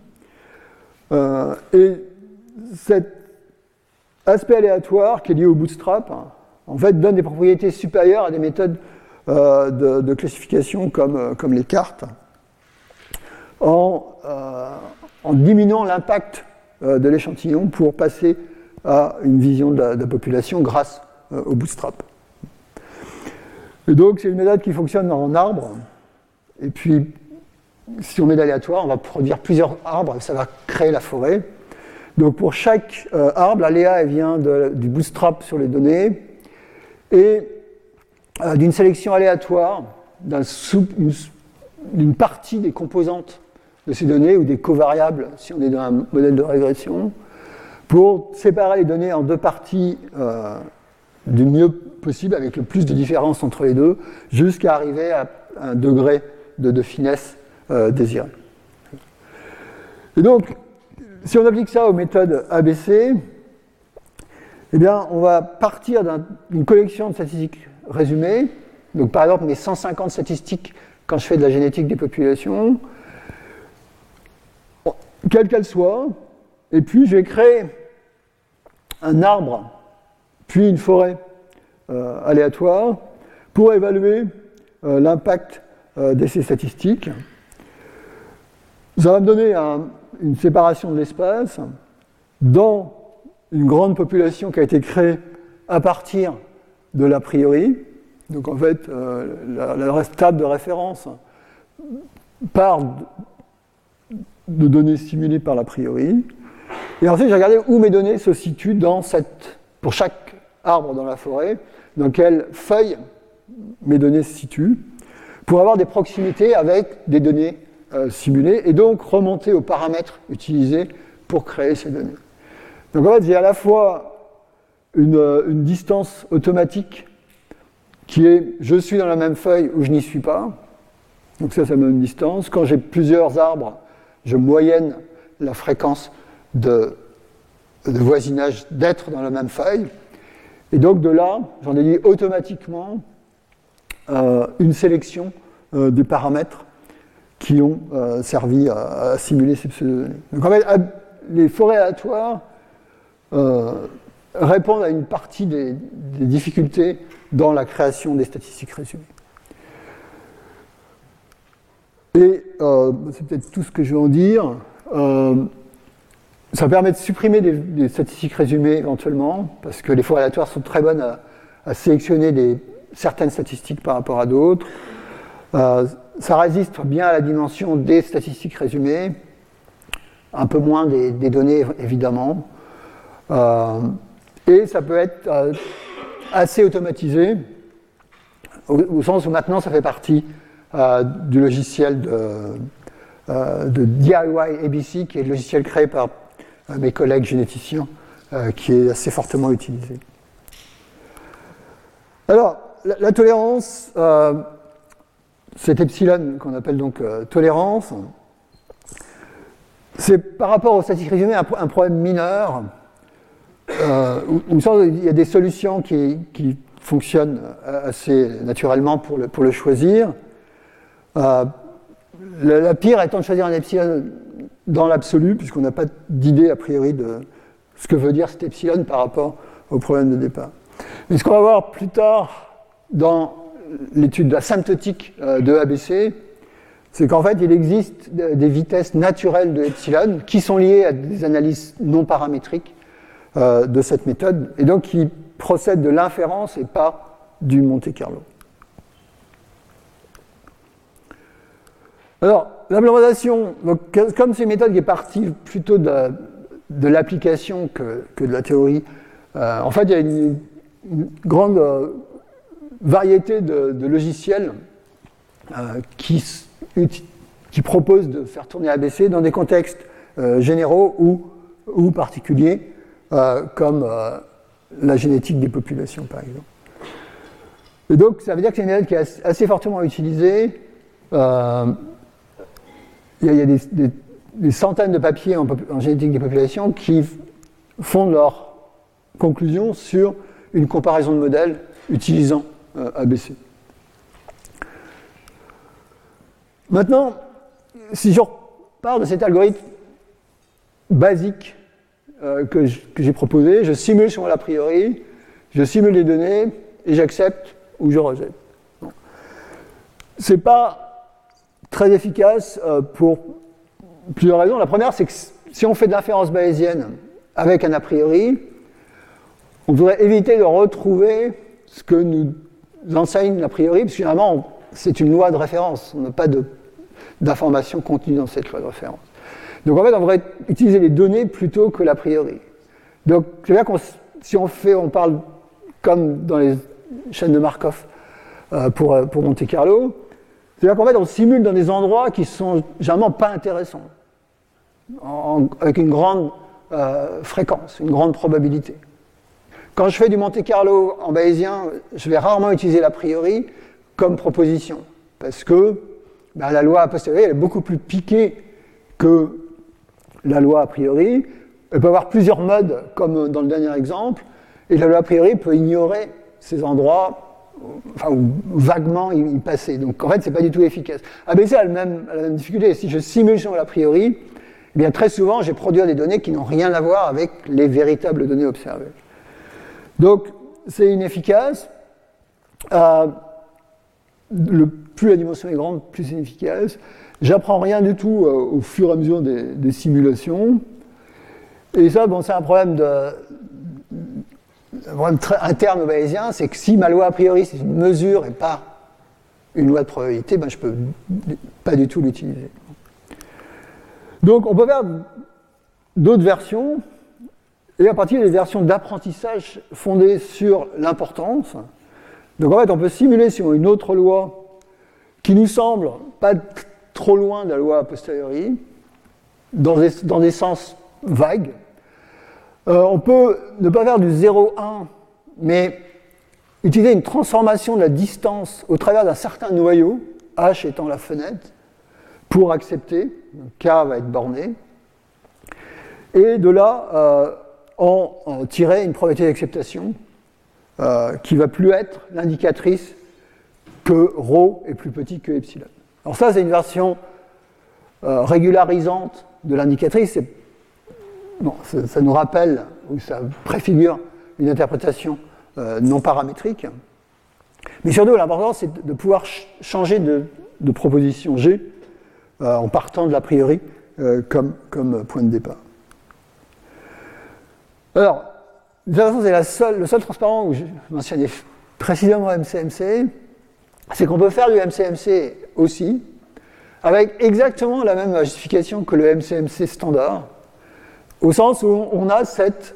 Et cet aspect aléatoire qui est lié au bootstrap, en fait, donne des propriétés supérieures à des méthodes de classification comme les cartes, en diminuant l'impact de l'échantillon pour passer à une vision de la population grâce au bootstrap. Et donc, c'est une méthode qui fonctionne en arbre, et puis si on met l'aléatoire, on va produire plusieurs arbres, et ça va créer la forêt. Donc pour chaque arbre, l'aléa vient du bootstrap sur les données, et d'une sélection aléatoire d'une partie des composantes de ces données, ou des covariables, si on est dans un modèle de régression, pour séparer les données en deux parties du mieux possible, avec le plus de différence entre les deux, jusqu'à arriver à un degré de finesse désiré. Et donc, si on applique ça aux méthodes ABC, eh bien, on va partir d'une collection de statistiques résumées, donc par exemple mes 150 statistiques quand je fais de la génétique des populations, quelle qu'elle soit, et puis je vais créer un arbre, puis une forêt aléatoire, pour évaluer l'impact de ces statistiques. Ça va me donner une séparation de l'espace dans une grande population qui a été créée à partir de l'a priori. Donc en fait, la table de référence part de données simulées par l'a priori. Et ensuite, j'ai regardé où mes données se situent pour chaque arbre dans la forêt, dans quelle feuille mes données se situent, pour avoir des proximités avec des données simulées, et donc remonter aux paramètres utilisés pour créer ces données. Donc en fait, j'ai à la fois une distance automatique qui est je suis dans la même feuille ou je n'y suis pas. Donc ça me donne une distance. Quand j'ai plusieurs arbres, je moyenne la fréquence de voisinage d'être dans la même feuille. Et donc de là, j'en ai dit automatiquement une sélection des paramètres qui ont servi à simuler ces pseudodonnées. Donc en fait, les forêts aléatoires répondent à une partie des difficultés dans la création des statistiques résumées. Et c'est peut-être tout ce que je vais en dire. Ça permet de supprimer des statistiques résumées éventuellement, parce que les forêts aléatoires sont très bonnes à sélectionner certaines statistiques par rapport à d'autres. Ça résiste bien à la dimension des statistiques résumées, un peu moins des données évidemment. Et ça peut être assez automatisé, au sens où maintenant ça fait partie du logiciel de DIY ABC, qui est le logiciel créé par mes collègues généticiens, qui est assez fortement utilisé. Alors, la tolérance, cet epsilon qu'on appelle donc tolérance, c'est par rapport aux statistiques résumées un problème mineur, où il y a des solutions qui fonctionnent assez naturellement pour le choisir. La pire étant de choisir un epsilon dans l'absolu, puisqu'on n'a pas d'idée a priori de ce que veut dire cet epsilon par rapport au problème de départ. Mais ce qu'on va voir plus tard dans l'étude asymptotique de ABC, c'est qu'en fait, il existe des vitesses naturelles de epsilon qui sont liées à des analyses non paramétriques de cette méthode, et donc qui procèdent de l'inférence et pas du Monte Carlo. Alors, l'implémentation, comme c'est une méthode qui est partie plutôt de l'application que de la théorie, en fait, il y a une grande variété de logiciels qui proposent de faire tourner ABC dans des contextes généraux ou particuliers, comme la génétique des populations, par exemple. Et donc, ça veut dire que c'est une méthode qui est assez fortement utilisée. Il y a des centaines de papiers en génétique des populations qui fondent leurs conclusions sur une comparaison de modèles utilisant ABC. Maintenant, si je repars de cet algorithme basique que j'ai proposé, je simule sur l'a priori, je simule les données et j'accepte ou je rejette. Bon. C'est pas très efficace pour plusieurs raisons. La première, c'est que si on fait de l'inférence bayésienne avec un a priori, on voudrait éviter de retrouver ce que nous enseigne l'a priori, parce que finalement, c'est une loi de référence. On n'a pas d'informations contenues dans cette loi de référence. Donc en fait, on devrait utiliser les données plutôt que l'a priori. Donc c'est bien si on parle comme dans les chaînes de Markov pour Monte Carlo, C'est-à-dire qu'en fait, on simule dans des endroits qui sont généralement pas intéressants, avec une grande fréquence, une grande probabilité. Quand je fais du Monte Carlo en bayésien, je vais rarement utiliser l'a priori comme proposition, parce que la loi a posteriori elle est beaucoup plus piquée que la loi a priori. Elle peut avoir plusieurs modes, comme dans le dernier exemple, et la loi a priori peut ignorer ces endroits, enfin, ou vaguement y passer. Donc en fait, c'est pas du tout efficace. ABC a la même difficulté. Si je simule sur l'a priori, eh bien très souvent, je vais produire des données qui n'ont rien à voir avec les véritables données observées. Donc, c'est inefficace. Plus la dimension est grande, plus c'est inefficace. J'apprends rien du tout au fur et à mesure des simulations. Et ça, bon, c'est un problème très interne au bayésien, c'est que si ma loi a priori c'est une mesure et pas une loi de probabilité, ben, je ne peux pas du tout l'utiliser. Donc, on peut faire d'autres versions. Et à partir des versions d'apprentissage fondées sur l'importance. Donc en fait, on peut simuler sur une autre loi qui nous semble pas trop loin de la loi a posteriori, dans des sens vagues. On peut ne pas faire du 0,1, mais utiliser une transformation de la distance au travers d'un certain noyau, h étant la fenêtre, pour accepter, k va être borné. Et de là, en tirer une probabilité d'acceptation qui ne va plus être l'indicatrice que ρ est plus petit que epsilon. Alors ça, c'est une version régularisante de l'indicatrice. Bon, ça nous rappelle, ou ça préfigure une interprétation non paramétrique. Mais surtout, l'important, c'est de pouvoir changer de proposition G en partant de l'a priori comme point de départ. Alors, de toute façon, c'est le seul transparent où je mentionnais précisément MCMC, c'est qu'on peut faire du MCMC aussi, avec exactement la même justification que le MCMC standard, au sens où on a cette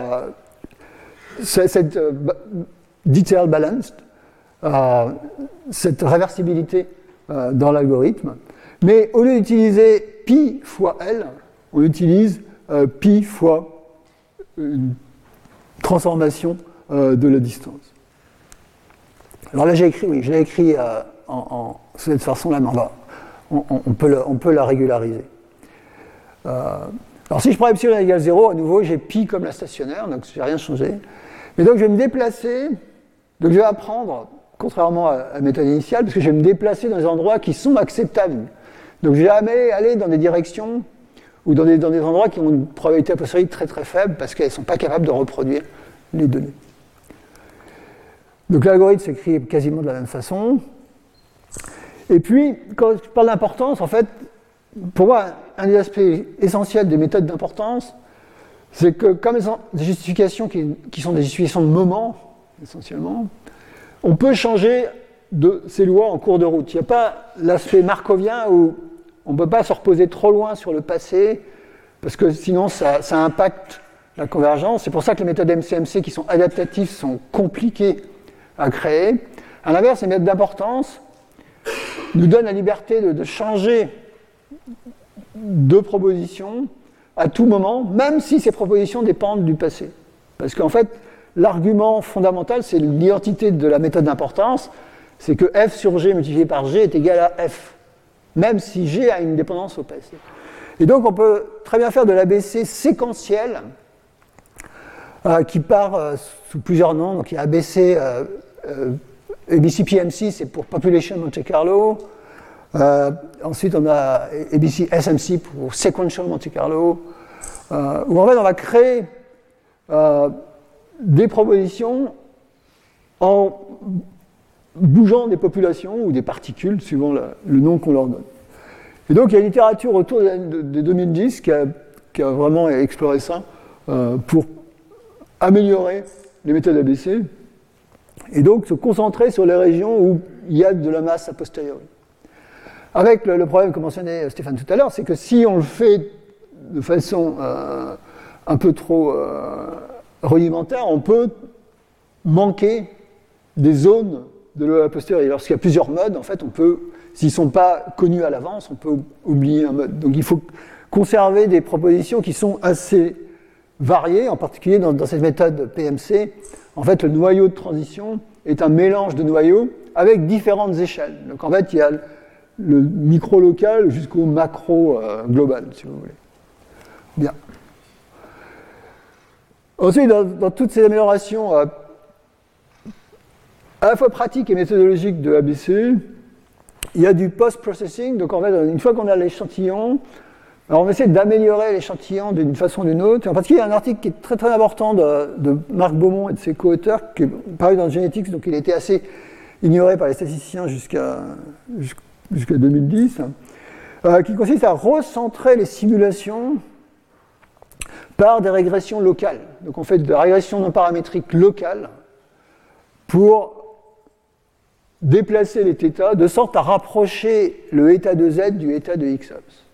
detail balanced, cette réversibilité dans l'algorithme, mais au lieu d'utiliser pi fois L, on utilise pi fois une transformation de la distance. Alors là, je l'ai écrit sous cette façon-là, mais on peut la régulariser. Alors si je prends epsilon égale 0, à nouveau, j'ai pi comme la stationnaire, donc je n'ai rien changé. Mais donc je vais me déplacer, donc je vais apprendre, contrairement à la méthode initiale, parce que je vais me déplacer dans des endroits qui sont acceptables. Donc je ne vais jamais aller dans des directions ou dans des endroits qui ont une probabilité a posteriori très très faible parce qu'elles ne sont pas capables de reproduire les données. Donc l'algorithme s'écrit quasiment de la même façon. Et puis, quand je parle d'importance, en fait, pour moi, un des aspects essentiels des méthodes d'importance, c'est que comme elles ont des justifications qui sont des justifications de moment, essentiellement, on peut changer de ces lois en cours de route. Il n'y a pas l'aspect markovien où on ne peut pas se reposer trop loin sur le passé, parce que sinon ça impacte la convergence. C'est pour ça que les méthodes MCMC qui sont adaptatives sont compliquées à créer. À l'inverse, les méthodes d'importance nous donnent la liberté de changer de proposition à tout moment, même si ces propositions dépendent du passé. Parce qu'en fait, l'argument fondamental, c'est l'identité de la méthode d'importance, c'est que f sur g multiplié par g est égal à f, même si g a une dépendance au passé. Et donc on peut très bien faire de l'ABC séquentiel, qui part sous plusieurs noms. Donc il y a ABC, ABCPMC, c'est pour Population Monte Carlo. Ensuite on a ABC SMC pour Sequential Monte Carlo, où en fait on va créer des propositions en bougeant des populations ou des particules, suivant le nom qu'on leur donne. Et donc il y a une littérature autour de 2010 qui a vraiment exploré ça pour améliorer les méthodes ABC et donc se concentrer sur les régions où il y a de la masse a posteriori. Avec le problème que mentionnait Stéphane tout à l'heure, c'est que si on le fait de façon un peu trop rudimentaire, on peut manquer des zones de l'eau a posteriori. Lorsqu'il y a plusieurs modes, en fait, on peut, s'ils ne sont pas connus à l'avance, on peut oublier un mode. Donc il faut conserver des propositions qui sont assez variées, en particulier dans cette méthode PMC. En fait, le noyau de transition est un mélange de noyaux avec différentes échelles. Donc en fait, il y a le micro-local jusqu'au macro-global, si vous voulez. Bien. Ensuite, dans toutes ces améliorations à la fois pratiques et méthodologiques de ABC, il y a du post-processing. Donc en fait, une fois qu'on a l'échantillon, alors on essaie d'améliorer l'échantillon d'une façon ou d'une autre. En particulier, il y a un article qui est très très important de Marc Beaumont et de ses co-auteurs, qui est paru dans Genetics, donc il a été assez ignoré par les statisticiens jusqu'à 2010, qui consiste à recentrer les simulations par des régressions locales. Donc on fait de la régression non paramétrique locale pour déplacer les θ de sorte à rapprocher le état de Z du état de XOPS.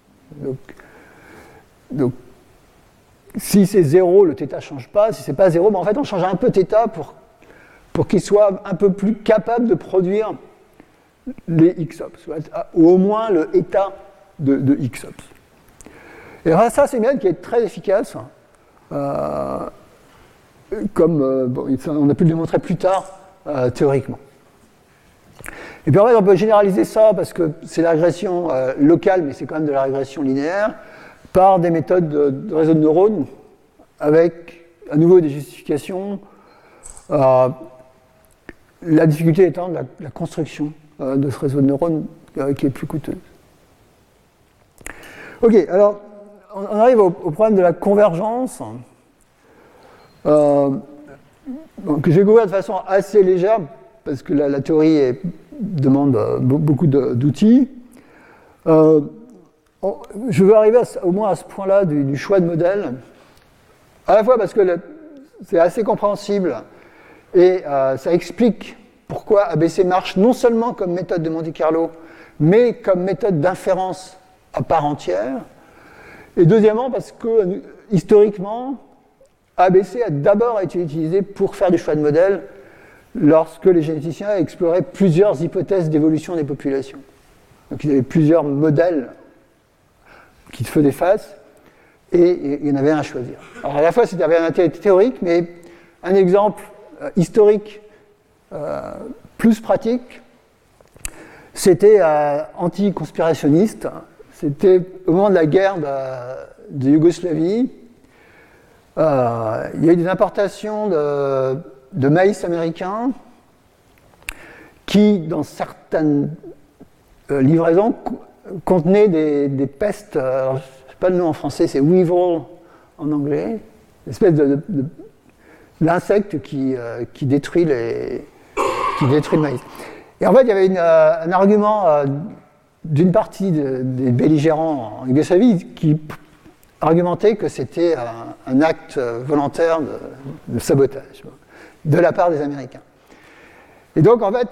Donc si c'est 0, le θ ne change pas. Si c'est pas 0, ben en fait on change un peu θ pour qu'il soit un peu plus capable de produire les XOPS, ou au moins le état de XOPS. Et ça, c'est une méthode qui est très efficace, comme on a pu le démontrer plus tard théoriquement. Et puis en fait, on peut généraliser ça, parce que c'est la régression locale, mais c'est quand même de la régression linéaire, par des méthodes de réseau de neurones, avec à nouveau des justifications, la difficulté étant de la construction de ce réseau de neurones qui est plus coûteuse. Ok, alors on arrive au problème de la convergence, que je vais couvrir de façon assez légère, parce que la théorie demande beaucoup d'outils. Je veux arriver au moins à ce point-là du choix de modèle, à la fois parce que c'est assez compréhensible et ça explique pourquoi ABC marche non seulement comme méthode de Monte-Carlo, mais comme méthode d'inférence à part entière. Et deuxièmement, parce que historiquement, ABC a d'abord été utilisé pour faire du choix de modèle lorsque les généticiens exploraient plusieurs hypothèses d'évolution des populations. Donc il y avait plusieurs modèles qui se faisaient face, et il y en avait un à choisir. Alors à la fois, c'était un intérêt théorique, mais un exemple historique plus pratique, c'était anti-conspirationniste. C'était au moment de la guerre de Yougoslavie. Il y a eu des importations de maïs américain qui, dans certaines livraisons, contenaient des pestes. Alors, je ne sais pas le nom en français, c'est weevil en anglais, une espèce d'insecte qui détruit le maïs. Et en fait, il y avait un argument d'une partie des belligérants en Yougoslavie qui argumentait que c'était un acte volontaire de sabotage de la part des Américains. Et donc, en fait,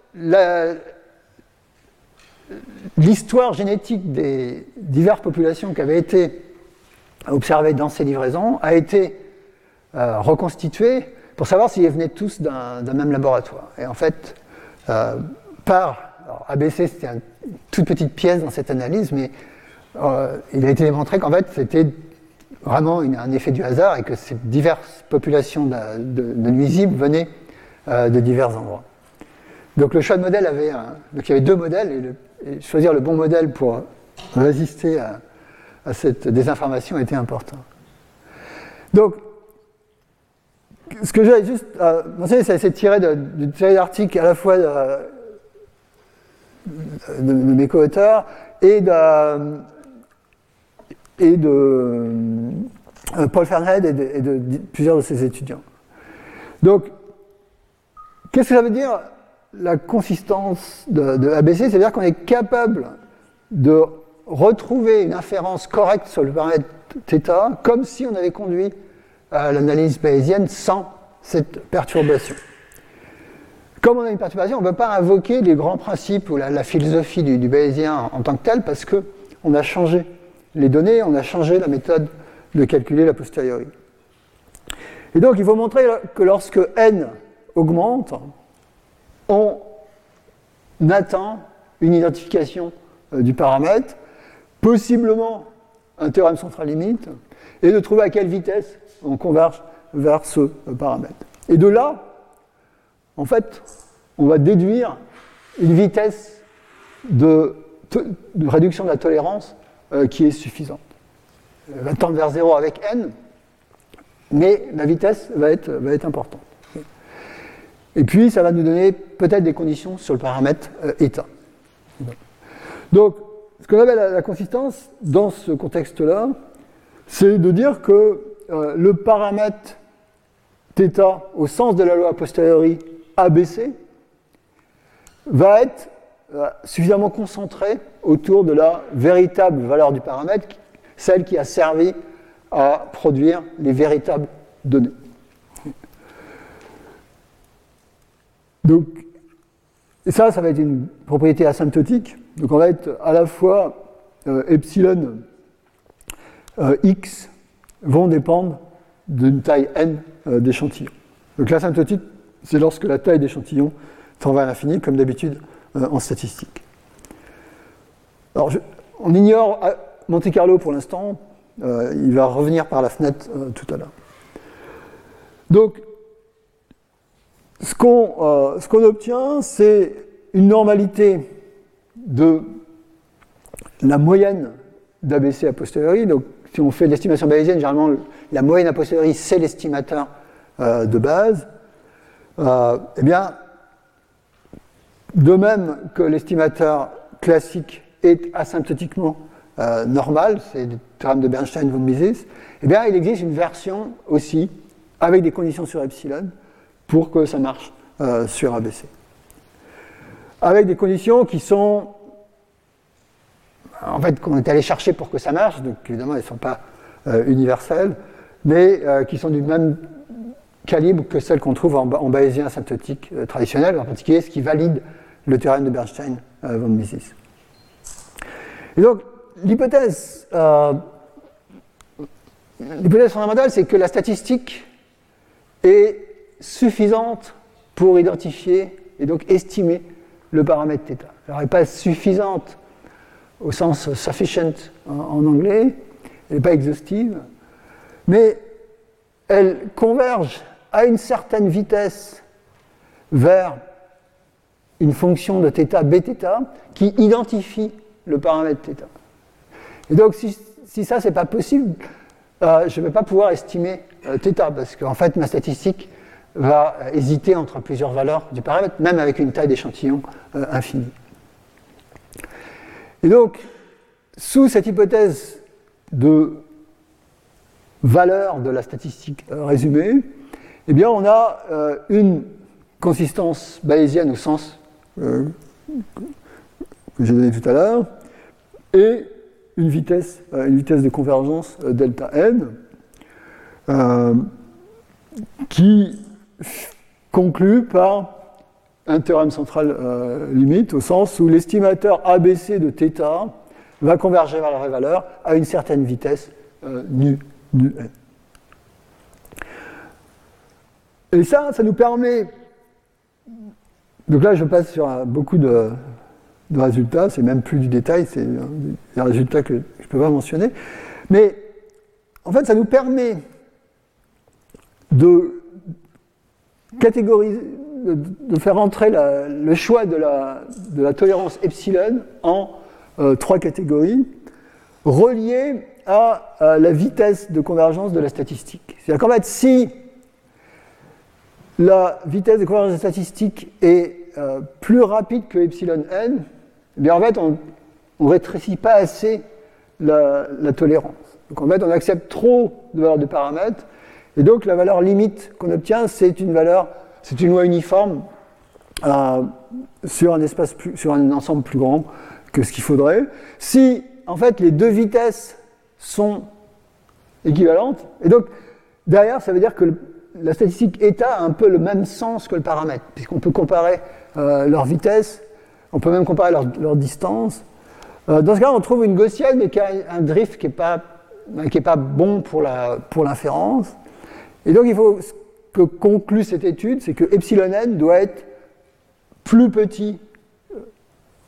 l'histoire génétique des diverses populations qui avaient été observées dans ces livraisons a été reconstituée pour savoir s'ils venaient tous d'un même laboratoire. Et en fait, alors ABC, c'était une toute petite pièce dans cette analyse, mais il a été démontré qu'en fait, c'était vraiment un effet du hasard et que ces diverses populations de nuisibles venaient de divers endroits. Donc le choix de modèle donc il y avait deux modèles, et choisir le bon modèle pour résister à cette désinformation était important. Donc, ce que j'ai juste mentionné, c'est tiré d'une série d'articles à la fois de mes co-auteurs et de Paul Fernhead et de plusieurs de ses étudiants. Donc, qu'est-ce que ça veut dire la consistance de ABC? C'est-à-dire qu'on est capable de retrouver une inférence correcte sur le paramètre θ comme si on avait conduit à l'analyse bayésienne sans cette perturbation. Comme on a une perturbation, on ne peut pas invoquer les grands principes ou la philosophie du bayésien en tant que tel parce qu'on a changé les données, on a changé la méthode de calculer la posteriori. Et donc il faut montrer que lorsque n augmente, on atteint une identification du paramètre, possiblement un théorème central limite, et de trouver à quelle vitesse on converge vers ce paramètre. Et de là, en fait, on va déduire une vitesse de réduction de la tolérance qui est suffisante. Elle va tendre vers 0 avec n, mais la vitesse va être importante. Et puis, ça va nous donner peut-être des conditions sur le paramètre état. Donc, ce qu'on appelle la consistance, dans ce contexte-là, c'est de dire que le paramètre θ, au sens de la loi a posteriori ABC, va être suffisamment concentré autour de la véritable valeur du paramètre, celle qui a servi à produire les véritables données. Donc, et ça va être une propriété asymptotique. Donc, on va être à la fois epsilon x vont dépendre d'une taille n d'échantillons. Donc, l'asymptotique, c'est lorsque la taille d'échantillon tend vers l'infini, comme d'habitude en statistique. Alors, on ignore Monte Carlo pour l'instant. Il va revenir par la fenêtre tout à l'heure. Donc, ce qu'on obtient, c'est une normalité de la moyenne d'ABC a posteriori. Donc, si on fait l'estimation bayésienne, généralement, la moyenne a posteriori, c'est l'estimateur de base. Eh bien, de même que l'estimateur classique est asymptotiquement normal, c'est le théorème de Bernstein-von Mises, eh bien, il existe une version aussi, avec des conditions sur epsilon, pour que ça marche sur ABC. Avec des conditions qui sont, en fait, qu'on est allé chercher pour que ça marche, donc évidemment, elles ne sont pas universelles, mais qui sont du même calibre que celles qu'on trouve en bayésien asymptotique traditionnel, en particulier ce qui valide le théorème de Bernstein-von Mises. Et donc, l'hypothèse fondamentale, c'est que la statistique est suffisante pour identifier et donc estimer le paramètre θ. Alors, elle n'est pas suffisante au sens sufficient en anglais, elle n'est pas exhaustive, mais elle converge à une certaine vitesse vers une fonction de θ, bθ, qui identifie le paramètre θ. Et donc, si ça, c'est pas possible, je ne vais pas pouvoir estimer θ, parce qu'en fait, ma statistique va hésiter entre plusieurs valeurs du paramètre, même avec une taille d'échantillon infinie. Et donc, sous cette hypothèse de valeur de la statistique résumée, eh bien, on a une consistance bayésienne au sens que j'ai donné tout à l'heure, et une vitesse de convergence delta n, qui conclut par un théorème central limite, au sens où l'estimateur ABC de θ va converger vers la vraie valeur à une certaine vitesse nu n. Et ça nous permet... Donc là, je passe sur beaucoup de résultats, c'est même plus du détail, c'est des résultats que je ne peux pas mentionner. Mais en fait, ça nous permet de catégoriser, de faire entrer le choix de la tolérance epsilon en trois catégories reliées à la vitesse de convergence de la statistique. C'est-à-dire qu'en fait, si la vitesse de convergence de la statistique est plus rapide que epsilon n, eh bien en fait, on ne rétrécit pas assez la tolérance. Donc en fait, on accepte trop de valeurs de paramètres, et donc la valeur limite qu'on obtient, c'est une loi uniforme sur un ensemble plus grand que ce qu'il faudrait. Si en fait les deux vitesses sont équivalentes, et donc derrière, ça veut dire que la statistique état a un peu le même sens que le paramètre, puisqu'on peut comparer leur vitesse, on peut même comparer leur distance. Dans ce cas, on trouve une gaussienne, mais qui a un drift qui n'est pas bon pour l'inférence. Et donc, il faut que conclue cette étude, c'est que epsilon n doit être plus petit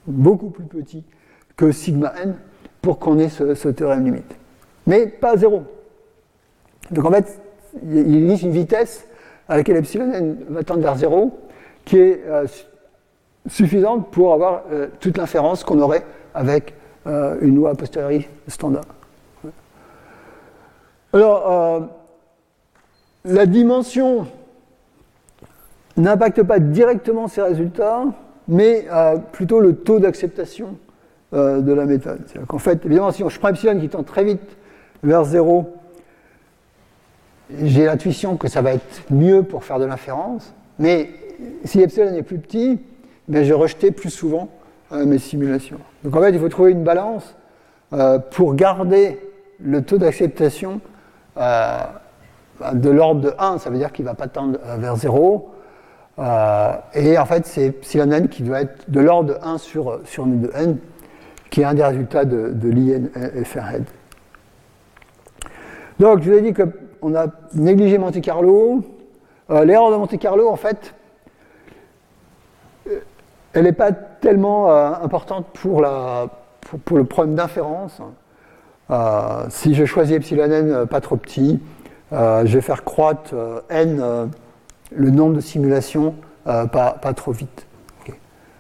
beaucoup plus petit que sigma n pour qu'on ait ce théorème limite. Mais pas 0. Donc en fait, il existe une vitesse à laquelle epsilon n va tendre vers 0 qui est suffisante pour avoir toute l'inférence qu'on aurait avec une loi a posteriori standard. Alors, la dimension n'impacte pas directement ces résultats, mais plutôt le taux d'acceptation de la méthode. C'est-à-dire qu'en fait, évidemment, si je prends epsilon qui tend très vite vers 0, j'ai l'intuition que ça va être mieux pour faire de l'inférence, mais si epsilon est plus petit, ben je vais rejeter plus souvent mes simulations. Donc en fait, il faut trouver une balance pour garder le taux d'acceptation de l'ordre de 1, ça veut dire qu'il ne va pas tendre vers 0, et en fait, c'est epsilon n qui doit être de l'ordre de 1 sur nu de n, qui est un des résultats de l'IN Fairhead. Donc, je vous ai dit qu'on a négligé Monte Carlo. L'erreur de Monte Carlo, en fait, elle n'est pas tellement importante pour le problème d'inférence. Si je choisis epsilon n pas trop petit, je vais faire croître n le nombre de simulations pas trop vite. Okay.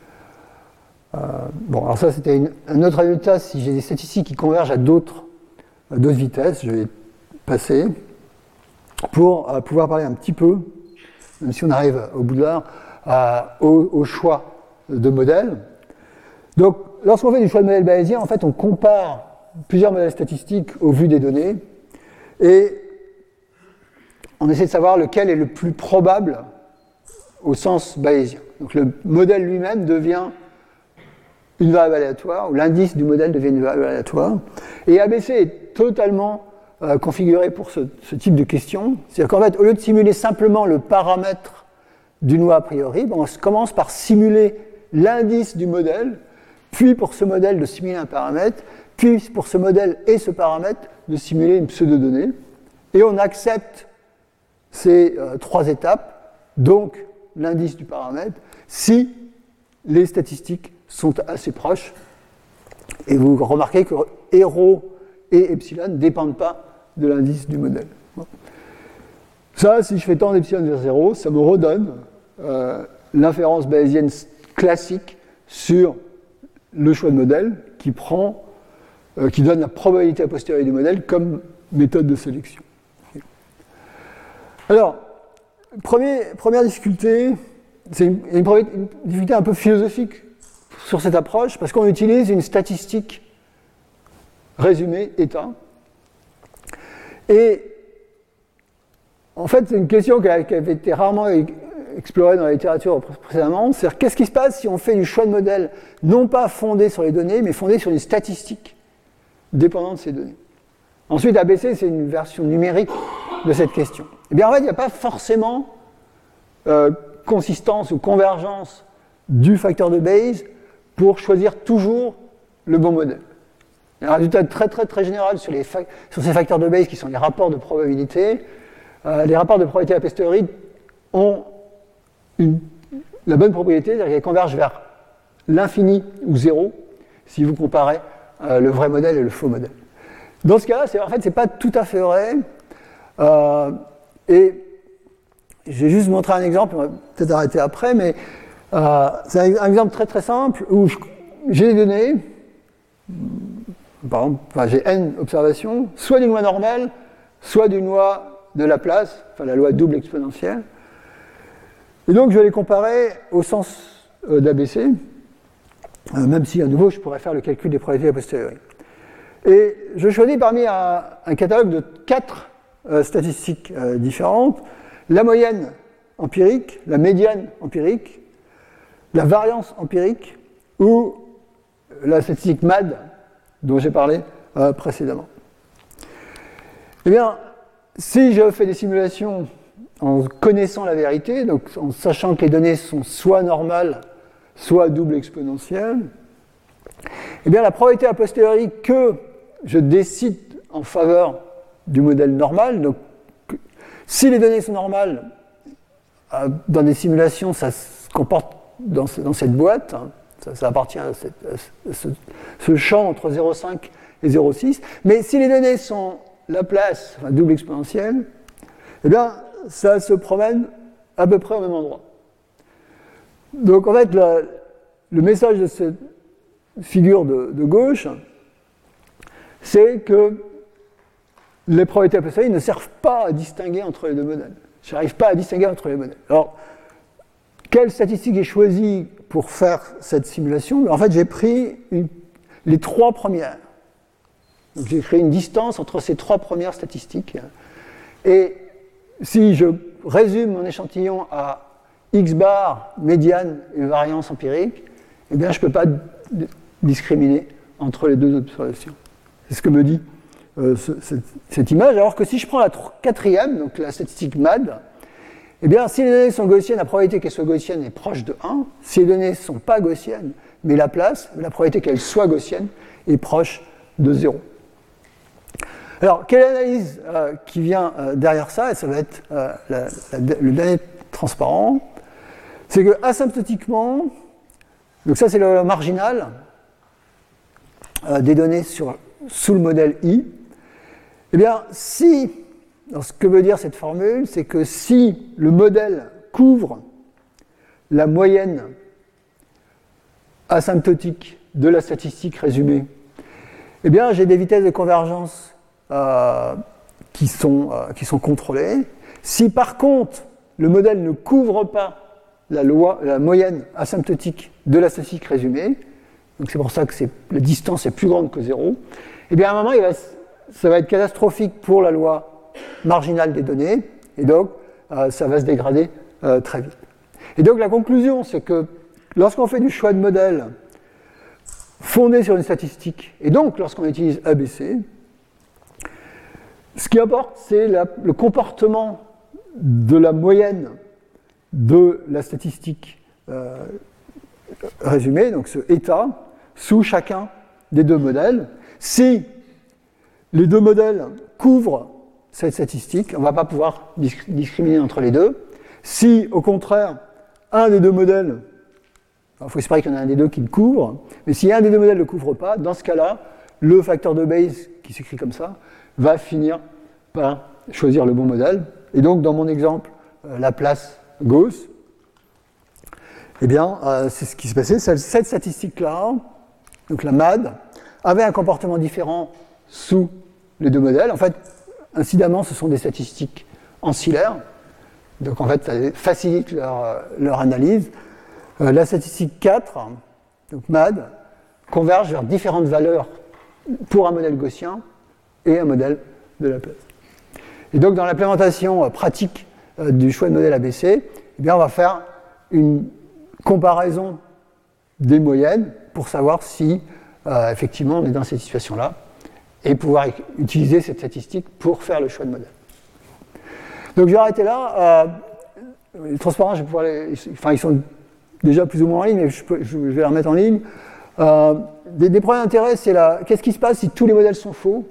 Bon, alors ça c'était un autre résultat. Si j'ai des statistiques qui convergent à d'autres vitesses, je vais passer pour pouvoir parler un petit peu, même si on arrive au bout de l'heure, au choix de modèles. Donc, lorsqu'on fait du choix de modèle bayésien, en fait, on compare plusieurs modèles statistiques au vu des données et on essaie de savoir lequel est le plus probable au sens bayésien. Donc, le modèle lui-même devient une variable aléatoire, ou l'indice du modèle devient une variable aléatoire. Et ABC est totalement configuré pour ce type de question. C'est-à-dire qu'en fait, au lieu de simuler simplement le paramètre d'une loi a priori, on commence par simuler l'indice du modèle, puis pour ce modèle de simuler un paramètre, puis pour ce modèle et ce paramètre de simuler une pseudo-donnée. Et on accepte ces trois étapes, donc l'indice du paramètre, si les statistiques sont assez proches. Et vous remarquez que ρ et epsilon ne dépendent pas de l'indice du modèle. Bon. Ça, si je fais tendre epsilon vers 0, ça me redonne l'inférence bayésienne classique sur le choix de modèle qui donne la probabilité a posteriori du modèle comme méthode de sélection. Alors, première difficulté, c'est une difficulté un peu philosophique sur cette approche, parce qu'on utilise une statistique résumée état. Et en fait, c'est une question qui avait été rarement explorée dans la littérature précédemment, c'est-à-dire qu'est-ce qui se passe si on fait du choix de modèle non pas fondé sur les données, mais fondé sur une statistique dépendant de ces données. Ensuite, ABC, c'est une version numérique de cette question. Eh bien, en fait, il n'y a pas forcément consistance ou convergence du facteur de Bayes pour choisir toujours le bon modèle. Il y a un résultat très général sur ces facteurs de Bayes qui sont les rapports de probabilité. Les rapports de probabilité a posteriori ont la bonne propriété, c'est-à-dire qu'ils convergent vers l'infini ou zéro si vous comparez le vrai modèle et le faux modèle. Dans ce cas-là, en fait, ce n'est pas tout à fait vrai. Et je vais juste montrer un exemple, on va peut-être arrêter après, mais c'est un exemple très simple où j'ai des données, par exemple, j'ai n observations, soit d'une loi normale, soit d'une loi de Laplace, enfin la loi double exponentielle. Et donc je vais les comparer au sens d'ABC, même si à nouveau je pourrais faire le calcul des probabilités a posteriori. Et je choisis parmi un catalogue de 4 statistiques différentes, la moyenne empirique, la médiane empirique, la variance empirique ou la statistique MAD dont j'ai parlé précédemment. Eh bien, si je fais des simulations en connaissant la vérité, donc en sachant que les données sont soit normales, soit double exponentielles, eh bien la probabilité a posteriori que je décide en faveur du modèle normal, donc si les données sont normales, dans des simulations, ça se comporte dans cette boîte, Ça appartient à ce champ entre 0,5 et 0,6. Mais si les données sont Laplace, enfin double exponentielle, eh bien, ça se promène à peu près au même endroit. Donc, en fait, le message de cette figure de gauche, c'est que les probabilités a posteriori ne servent pas à distinguer entre les deux modèles. Je n'arrive pas à distinguer entre les modèles. Alors, quelle statistique j'ai choisi pour faire cette simulation? En fait, j'ai pris les trois premières. Donc, j'ai créé une distance entre ces trois premières statistiques. Et si je résume mon échantillon à x bar, médiane et variance empirique, eh bien, je ne peux pas discriminer entre les deux observations. C'est ce que me dit cette image. Alors que si je prends la quatrième, donc la statistique MAD, eh bien, si les données sont gaussiennes, la probabilité qu'elles soient gaussiennes est proche de 1. Si les données ne sont pas gaussiennes, mais Laplace, la probabilité qu'elles soient gaussiennes est proche de 0. Alors, quelle analyse qui vient derrière ça, et ça va être le dernier transparent, c'est que asymptotiquement, donc ça c'est le marginal des données sous le modèle I, eh bien, alors ce que veut dire cette formule, c'est que si le modèle couvre la moyenne asymptotique de la statistique résumée, eh bien, j'ai des vitesses de convergence qui sont contrôlées. Si par contre, le modèle ne couvre pas la moyenne asymptotique de la statistique résumée, donc c'est pour ça que la distance est plus grande que 0, eh bien, à un moment, ça va être catastrophique pour la loi marginale des données, et donc, ça va se dégrader très vite. Et donc, la conclusion, c'est que lorsqu'on fait du choix de modèle fondé sur une statistique, et donc lorsqu'on utilise ABC, ce qui importe, c'est le comportement de la moyenne de la statistique résumée, donc ce état, sous chacun des deux modèles. Si les deux modèles couvrent cette statistique, on ne va pas pouvoir discriminer entre les deux. Si, au contraire, un des deux modèles, il faut espérer qu'il y en a un des deux qui le couvre, mais si un des deux modèles ne le couvre pas, dans ce cas-là, le facteur de Bayes, qui s'écrit comme ça, va finir par choisir le bon modèle. Et donc, dans mon exemple, Laplace-Gauss, eh bien, c'est ce qui se passait. Cette statistique-là, donc la MAD, avait un comportement différent sous les deux modèles. En fait, incidemment, ce sont des statistiques ancillaires. Donc, en fait, ça facilite leur analyse. La statistique 4, donc MAD, converge vers différentes valeurs pour un modèle gaussien et un modèle de Laplace. Et donc, dans l'implémentation pratique du choix de modèle ABC, eh bien, on va faire une comparaison des moyennes pour savoir si, effectivement, on est dans cette situation-là et pouvoir utiliser cette statistique pour faire le choix de modèle. Donc, je vais arrêter là. Les transparents, je vais pouvoir ils sont déjà plus ou moins en ligne, mais je vais les remettre en ligne. Des premiers intérêts, c'est qu'est-ce qui se passe si tous les modèles sont faux?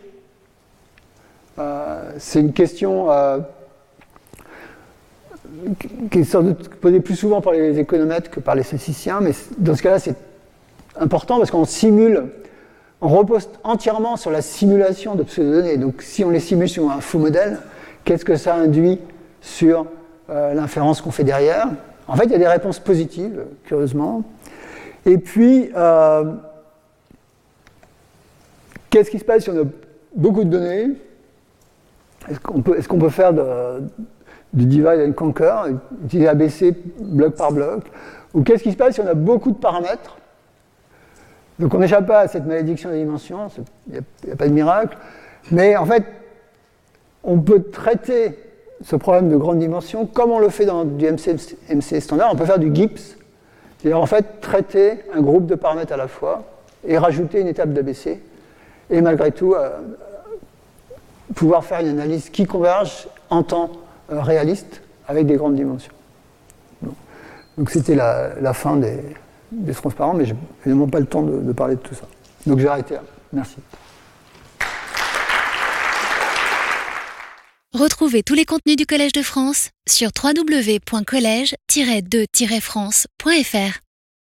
C'est une question qui est sans doute posée plus souvent par les économètres que par les statisticiens, mais dans ce cas-là, c'est important parce qu'on repose entièrement sur la simulation de pseudo-données. Donc, si on les simule sur un faux modèle, qu'est-ce que ça induit sur l'inférence qu'on fait derrière? En fait, il y a des réponses positives, curieusement. Et puis, qu'est-ce qui se passe si on a beaucoup de données? Est-ce qu'on peut faire du divide and conquer, utiliser ABC bloc par bloc? Ou qu'est-ce qui se passe si on a beaucoup de paramètres? Donc on n'échappe pas à cette malédiction des dimensions, il n'y a pas de miracle. Mais en fait, on peut traiter ce problème de grande dimension comme on le fait dans du MC standard. On peut faire du GIPS, c'est-à-dire en fait traiter un groupe de paramètres à la fois et rajouter une étape d'ABC. Et malgré tout, pouvoir faire une analyse qui converge en temps réaliste avec des grandes dimensions. Bon. Donc c'était la fin des transparents, mais je n'ai évidemment pas le temps de parler de tout ça. Donc je vais arrêter là. Merci. Retrouvez tous les contenus du Collège de France sur www.collège-2-france.fr.